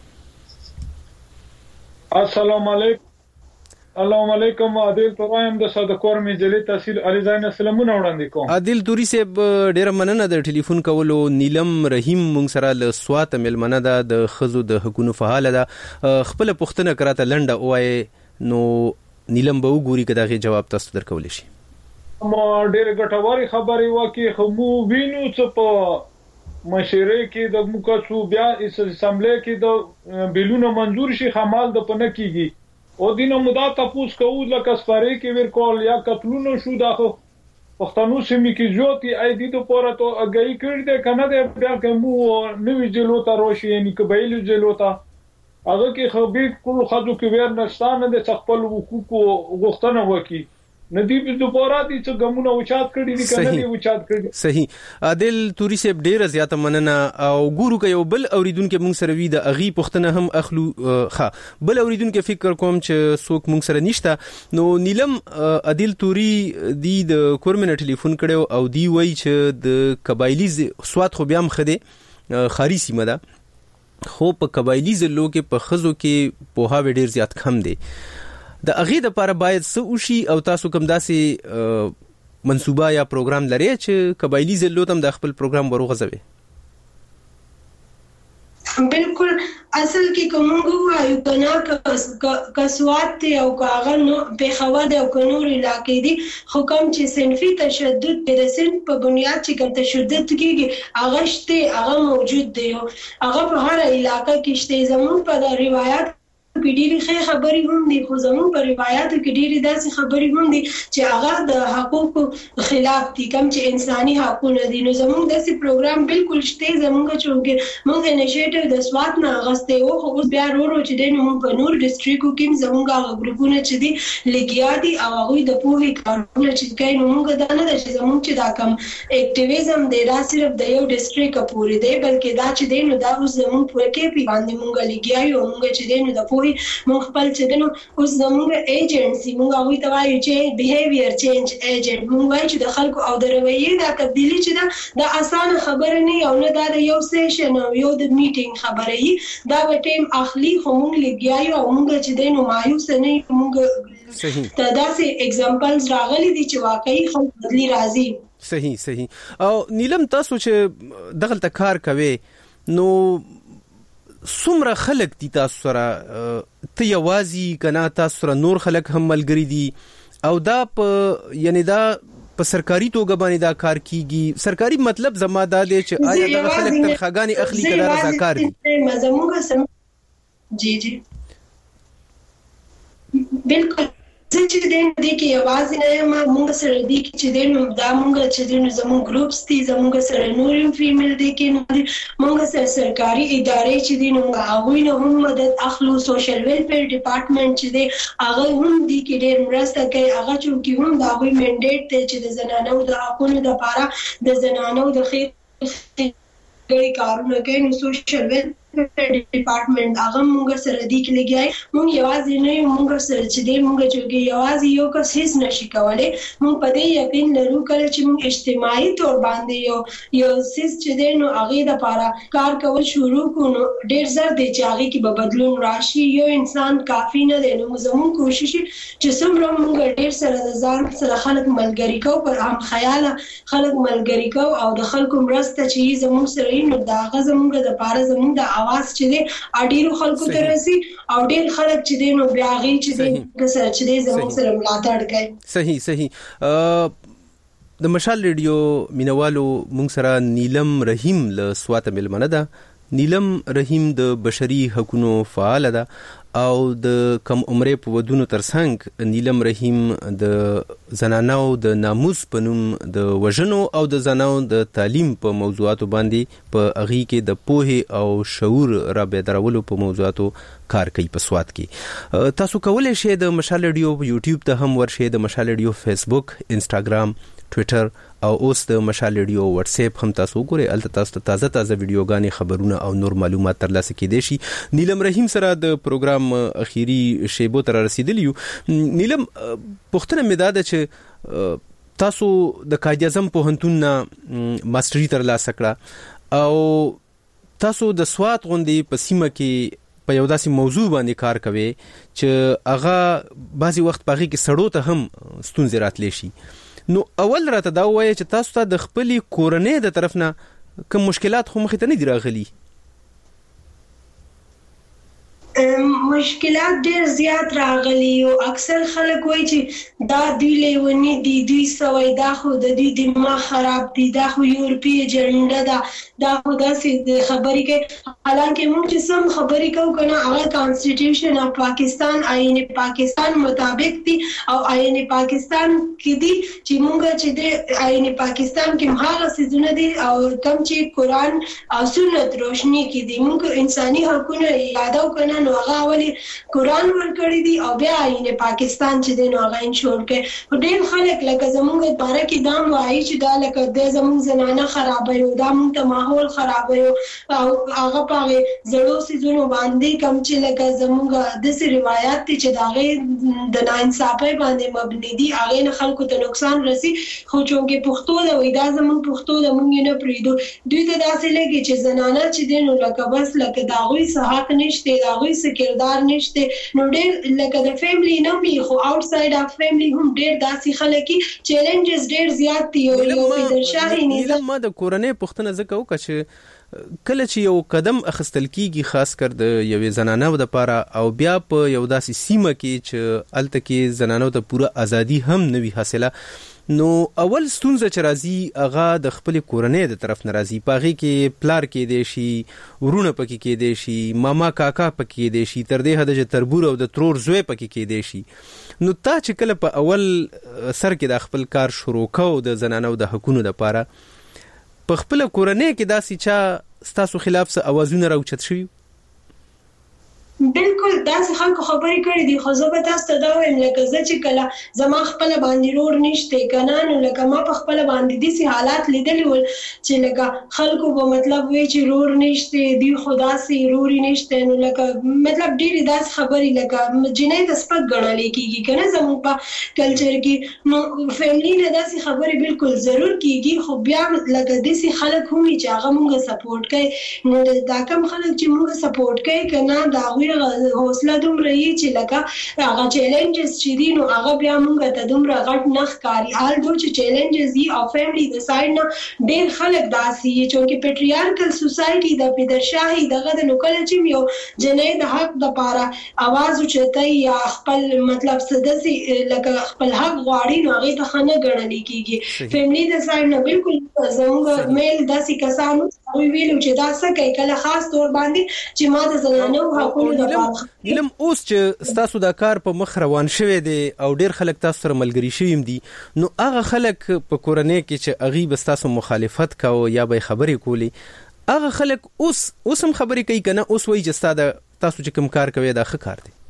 السلام علیکم. عادل ترایم د صدقور مجلې تحصیل علي زاین سلامونه وړاندې کوم. عادل توري صاحب ډیره مننه د ټلیفون کولو. نیلم رحیم مونږ سره له سوات ملمنه ده، د خزو د حقوقو فعال ده. خپل پوښتنه کراته لنډه وایي نو نیلم به وګوري که دغه جواب تاسو درکول شي. ما ډیره ګټوري خبرې وکي خو مو وینو چې په مشورې کې د مکاتو بیا اسمبلی کې د بیلونو منظور شي خمال د پنه کیږي او دینه مدا تاسو کوو لکه سپاره کې ورکول یا قتلونو شو داخو پښتنو سیمې کې جوتي اې دي ته پوره ته اگې کړی ده کنه ده بیا کومو نوې جلو ته روشي یعنی کبایل جلو ته هغه کې خو به ټول خځو کې ور نشانه د خپل حقوقو غوښتنه وکي ندی په دوپاره دي چې ګمونه اوچات کړی دي کنه دي اوچات کړی. صحیح. عادل توري صاحب ډیره زیاته مننه او ګورو که یو بل اوریدونکو مونږ سره وی د اغي پښتنه هم اخلو. بل اوریدونکو فکر کوم چې څوک مونږ سره نشته. نو نیلم عادل توري دی د کورمنه ټلیفون کړو او دی وای چې د قبایلی سواد خو بیا هم خده خاري سیمه ده، خو په قبایلی زلو کې په خزو کې پوها ډیر زیات کم دی. د اغه د لپاره باید څه وشي او تاسو کوم داسې منصوبه یا پروګرام لري چې قبایلی زلو تم د خپل پروګرام وروغځوي؟ بالکل اصل کې کومګو وایو کنه کسوات او کاغه نو په خوا د کونور علاقې دي خو کوم چې صنفي تشدد د سن په بنیاد چې کوم تشدد کیږي هغه شته هغه موجود دی. هغه په هر علاقې کې شته. زموږ په روایت کې ډېری خبرې هم دي خو زموږ په روایتو کې ډېری داسې خبرې هم دي چې هغه د حقوقو خلاف دي، کوم چې انساني حقوقونه دي. نو زموږ داسې پروګرام بالکل شته. زموږ چې موږ انیشیټیو د سوات نه غسته او خو بیا ورو چې د نو په نور ډیسټریکټو کې زموږ هغه ګروپونه چې دي لګیا دي او هغه د پوهې کارونه چې کوي. نو موږ دا نه چې زموږ چې دا کم اکټیویزم دی دا صرف د یو ډیسټریکټ پورې دی، بلکې دا چې دی نو دا اوس زموږ په کې باندې موږ لګیا یو. موږ چې دی نو د پوهې موږ خپل چې دنو اوس زموږ ایجنسی موږ هغه ته وایو چې بیهیویر چینج ایجنټ. موږ وایو چې د خلکو او د رویې د تبدیلی چې دا اسانه خبره نه او نه دا د یو سیشن او یو د میټینګ خبره ای دا به ټیم اخلي. خو موږ لګیایو او موږ چې دنو مایوس نه موږ ته داسې اگزامپلز راغلي دي چې واقعي خلک بدلی راځي. صحیح. او نیلم تاسو چې دغلت کار کوي نو څومره خلک دي تاسو سره؟ ته یوازې کنا تاسو سره نور خلک هم ملګری دي او دا په یعنی دا په سرکاري توګه باندې دا کار کیږي؟ سرکاري مطلب زما دا دی چې آیا دا خلک تنخواګانی اخلي کله رضاکار دي؟ جی بالکل چې د دې کې आवाज نه موږ سره دي چې د دا موږ چې د زموږ ګروپس دي زموږ سره نور فیمیل دي کې موږ سره سرکاري ادارې چې دي نو هغه نه هم مدد اخلو. سوشل ویلفیر ډپارټمنټ چې دي هغه هم دي کې ډېر مرسته کوي. هغه چې هم دا وی منډیټ ته چې د زنانو د حقوقو لپاره د زنانو د خیر کارونه کوي. نو سوشل ویلفیر ډپارټمنټ هغه موږ سره دی کې لګیای. موږ یوازې نه موږ سره چې دی موږ چې یوازې یو کس هیڅ نشي کولای. موږ په دې یقین لرو کله چې موږ اجتماعي تور باندې یو سیس چې دی نو هغه د لپاره کار کول شروع کړو ډېر زر دی چې هغه کې به بدلون راشي. یو انسان کافی نه دی. نو زموږ کوشش چې څومره موږ ډېر سره د ځان سره خلک ملګری کو پر هم خیال خلک ملګری کو او د خلکو مرسته چې زموږ سره نو دا غو زموږ د لپاره زموږ د आवाज چې دی اډیرو خلکو ته رسي او ډېر خلک چې دی نو بیا غي چې دی کسر چې دی زموږ سره ملاتړ کوي. صحیح. د مشال ریډیو مینوالو مونږ سره نیلم رحیم له سوات ملمنه ده. نیلم رحیم د بشري حقوقو فعال ده او د کم عمرې په ودونو ترڅنګ نیلم رحیم د زنانو د ناموس په نوم د وژنو او د زنانو د تعلیم په موضوعاتو باندې په اغي کې د پوهه او شعور را بیدارولو په موضوعاتو کار کوي په سواد کې. تاسو کولای شئ د مشال ریډیو په یوټیوب ته هم ورشئ، د مشال ریډیو فیسبوک، انستګرام، ټوئیټر او اوس د مشال ریډیو واتس اپ هم تاسو وګورئ. البته تاسو ته تازه ویډیوګانې، خبرونه او نور معلومات ترلاسه کیدئ شي. نیلم رحیم سره د پروګرام اخیری شیبو تر رسیدلیو. نیلم، پوښتنه مې ده چې تاسو د قائد اعظم پوهنتون نه ماستری ترلاسه کړه او تاسو د سواد غوندي په سیمه کې په یو داسې موضوع باندې کار کوي چې هغه بعضی وخت پغې کې سړو ته هم ستونزې راتلی شي. نو اول راته دا وایي چې تاسو ته د خپلې کورنۍ د طرف نه کوم مشکلات خو مخې ته نه دي راغلي؟ مشکلات ډېر زیات راغلي او اکثر خلک وایي چې دا دوی لیونی دي، دوی سوي، دا خو د دوی دماغ خراب دي، دا خو یورپی ایجنډا ده، دا خو داسې خبرې کوي. حالانکه موږ چې سم خبرې کوو کنه، هغه کانسټیټیوشن اف پاکستان، آئین پاکستان مطابق دي او آئین پاکستان کې دي چې موږ چې د آئین پاکستان کې هغه سيزونه دي او کوم چې قرآن او سنت روشني کې دي. موږ انساني حقوقونه یادو کنه، نو هغه اولی قرآن ورکړی دی او بیا آئین پاکستان چې دی نو هغه انشور کوي. ډېر خلک لکه زمونږ باره کې دا وایي چې دا لکه د زمونږ زنانه خرابوي، دا موږ ته ماحول خرابوي او هغه په زړو سيزونو باندې کم چې لکه زمونږ داسې روایت دي چې دا غي د ناانصافۍ باندې مبني دي، هغه نه خلکو ته نقصان رسي. خو چونکې پښتو دا وای دا زمونږ پښتو د مونږ نه پریدو، دوی ته داسې لګي چې زنانه چې دی نو لکه بس لکه دا غوي حق نشته، دا غوي کردار نشته. نو ډېر لکه د فیملی نه وي خو آوټساید اف فیملی هم ډېر داسې خلک چیلنجز ډېر زیات دي. یو پیدرشاهي نظام ما د کورنۍ پوښتنه زکه وکړه چې کله چې یو قدم اخستل کیږي خاص کر د یوې زنانو د پاره او بیا په یو داسې سیمه کې چې الته کې زنانو ته پوره ازادي هم نه وي حاصله، نو اول ستونزه چې راځي هغه د خپل کورنۍ د طرف نه راځي. پاغي کې پلار کې دی شي، ورونه پکې کې دی شي، ماما کاکا پکې کې دی شي، تر دې حد چې تربور او د ترور زوی پکې کې دی شي. نو تا چې کله په اول سر کې د خپل کار شروع کوو د زنانو د حقوقو لپاره، په خپل کورنۍ کې داسې چا ستاسو خلاف څه اوازونه راوچت شوي؟ بالکل داسې خلکو خبرې کړې دي، خو زه به تاسو ته دا وایم لکه زه چې کله زما خپل باندې رور نشته کنه، نو لکه ما په خپل باندې داسې حالات لیدلی ول چې لکه خلکو به مطلب وی چې رور نشته دی، خدا سي روري نشته، نو لکه مطلب ډېری داسې خبرې لکه جنې د سپک ګڼل کېږي کنه زموږ په کلچر کې. نو فیملی نه داسې خبرې بالکل ضرور کېږي، خو بیا لکه داسې خلک هم چې هغه مونږ سپورټ کوي. نو دا کوم خلک چې مونږ سپورټ کوي کنه دا حوصله دومره یې چې لکه هغه چیلنجز چې دي نو هغه بیا مونږ ته دومره غټ نه ښکاري. حال دو چې چیلنجز دي او فیملی د سایډ نه ډېر خلک داسې یې چې پیټریارکل سوسایټي د پیدرشاهي دغه د نو کله چې یو جنې د حق د پاره आवाज اوچتای یا خپل مطلب سدسي لکه خپل حق غواړي نو هغه ته خنه ګڼل کېږي. فیملی د سایډ نه بالکل زموږ میل داسې کسانو ویلو چې دا څه کوي کله خاص تور باندې چې ما د زنانو حقوقو نیلم اوس چې ستاسو دا کار په مخ روان شوی دی او ډیر خلک تاسو سره ملګری شوي دي، نو هغه خلک په کورنۍ کې چې هغوی به ستاسو مخالفت کوو یا به خبرې کولې، هغه خلک اوس هم خبرې کوي که نه؟ اوس وایي چې تاسو چې کوم کار کوي دا ښه کار دی؟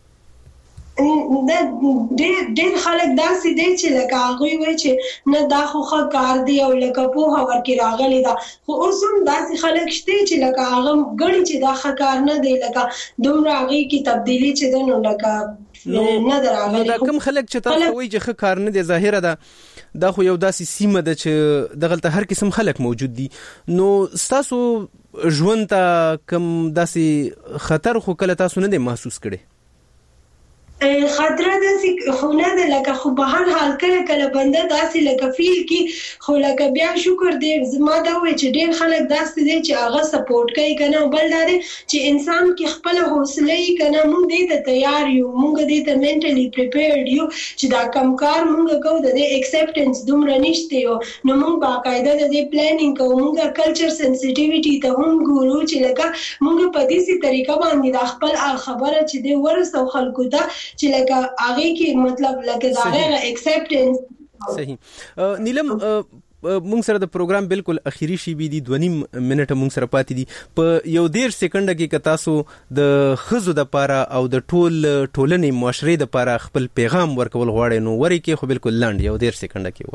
ډېر خلک داسې دی چې لکه هغوی وایي چې نه دا خو ښه کار دی او لکه پوهه ورکې راغلې ده، خو اوس هم داسې خلک شته چې لکه هغه ګڼي چې دا ښه کار نه دی، لکه دومره هغوی کې تبدیلي چې ده نو لکه نه ده راغلې. دا کوم خلک چې تاسو وایي چې ښه کار نه دی، ظاهره ده دا خو یو داسې سیمه ده چې دغلته هر قسم خلک موجود دي، نو ستاسو ژوند ته کوم داسې خطر خو کله تاسو نه دی محسوس کړی؟ خطره داسې خو نه ده لکه خو په هر حال کله بنده داسې لکه فیل کی خو لکه بیا شکر دې زما دا وای چې ډېر خلک داسې دي چې هغه سپورټ کوي کنه بل دا دي چې انسان کې خپل حوصله یې کنه موږ دې ته تیار یو موږ دې ته منټلی پریپیرډ یو چې دا کمکار موږ کوو د ایکسپټنس دومره نشته یو نو موږ باقاعده د دې پلانینګ کوو موږ کلچر سنسټیویټي ته هم ګورو چې لکه موږ په دې طریقه باندې د خپل خبره چې دې ورسو خلکو ته چې لکه هغه کې مطلب لکه دا غیر ایکسپټنس صحیح نیلم مونږ سره د پروګرام بالکل اخیری شی بي دي 2.5 منټه مونږ سره پاتې دي په یو 1.5 سکند کې که تاسو د خزو د پاره او د ټولنې معاشري د پاره خپل پیغام ورکول غواړئ نو وري کې خو بالکل لاند یو 1.5 سکند کې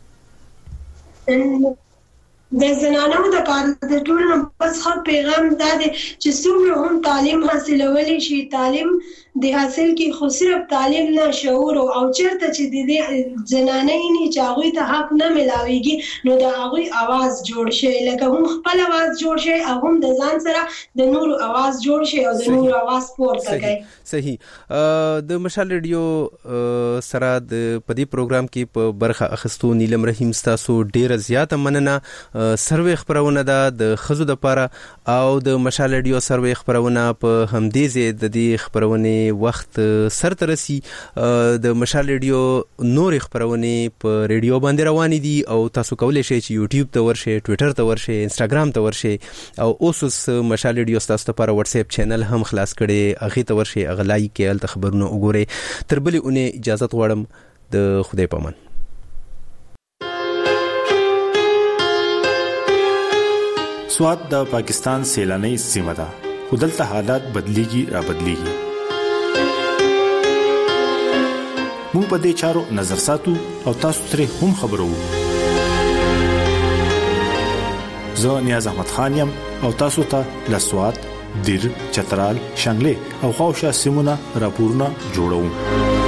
وای د زنانو د پاره د ټولنې بس خو پیغام دا دی چې څومره هم تعلیم حاصلولی شي تعلیم د حاصل کې خو صرف تعلیم نه شعور او چرته چې د زنانې نه چاغوي ته حق نه ملاويږي نو د هغه आवाज جوړ شي لکه هم خپل आवाज جوړ شي او هم د ځان سره د نور आवाज جوړ شي او د نور आवाज پورته کوي صحیح د مشال ریډیو سره د پدی پروګرام کې په برخه اخستو نیلم رحیم تاسو ډیره زیاته مننه سروي خبرونه د خزو د پاره او د مشال ریډیو سروي خبرونه په همدې زید د دې خبرونه وخت سر ترسي د مشال ریډیو نور خبرونه په ریډیو باندې روان دي او تاسو کولای شئ چې یوټیوب ته ورشئ ټوئیټر ته ورشئ انستګرام ته ورشئ او اوس مشال ریډیو تاسو لپاره واتس اپ چینل هم خلاص کړي هغه ته ورشئ اغلای کې ال خبرونه وګورئ تر بلې اونې اجازه غواړم د خدای پامان سواد د پاکستان سیلاني سیمه ده خدلته حالات بدليږي را بدليږي مو په دې چارو نظر ساتو او تاسو ترې هم خبرو زه نیاز احمد خان يم او تاسو ته لسواد دیر چترال شنگله او خوشا سیمونه راپورونه جوړوم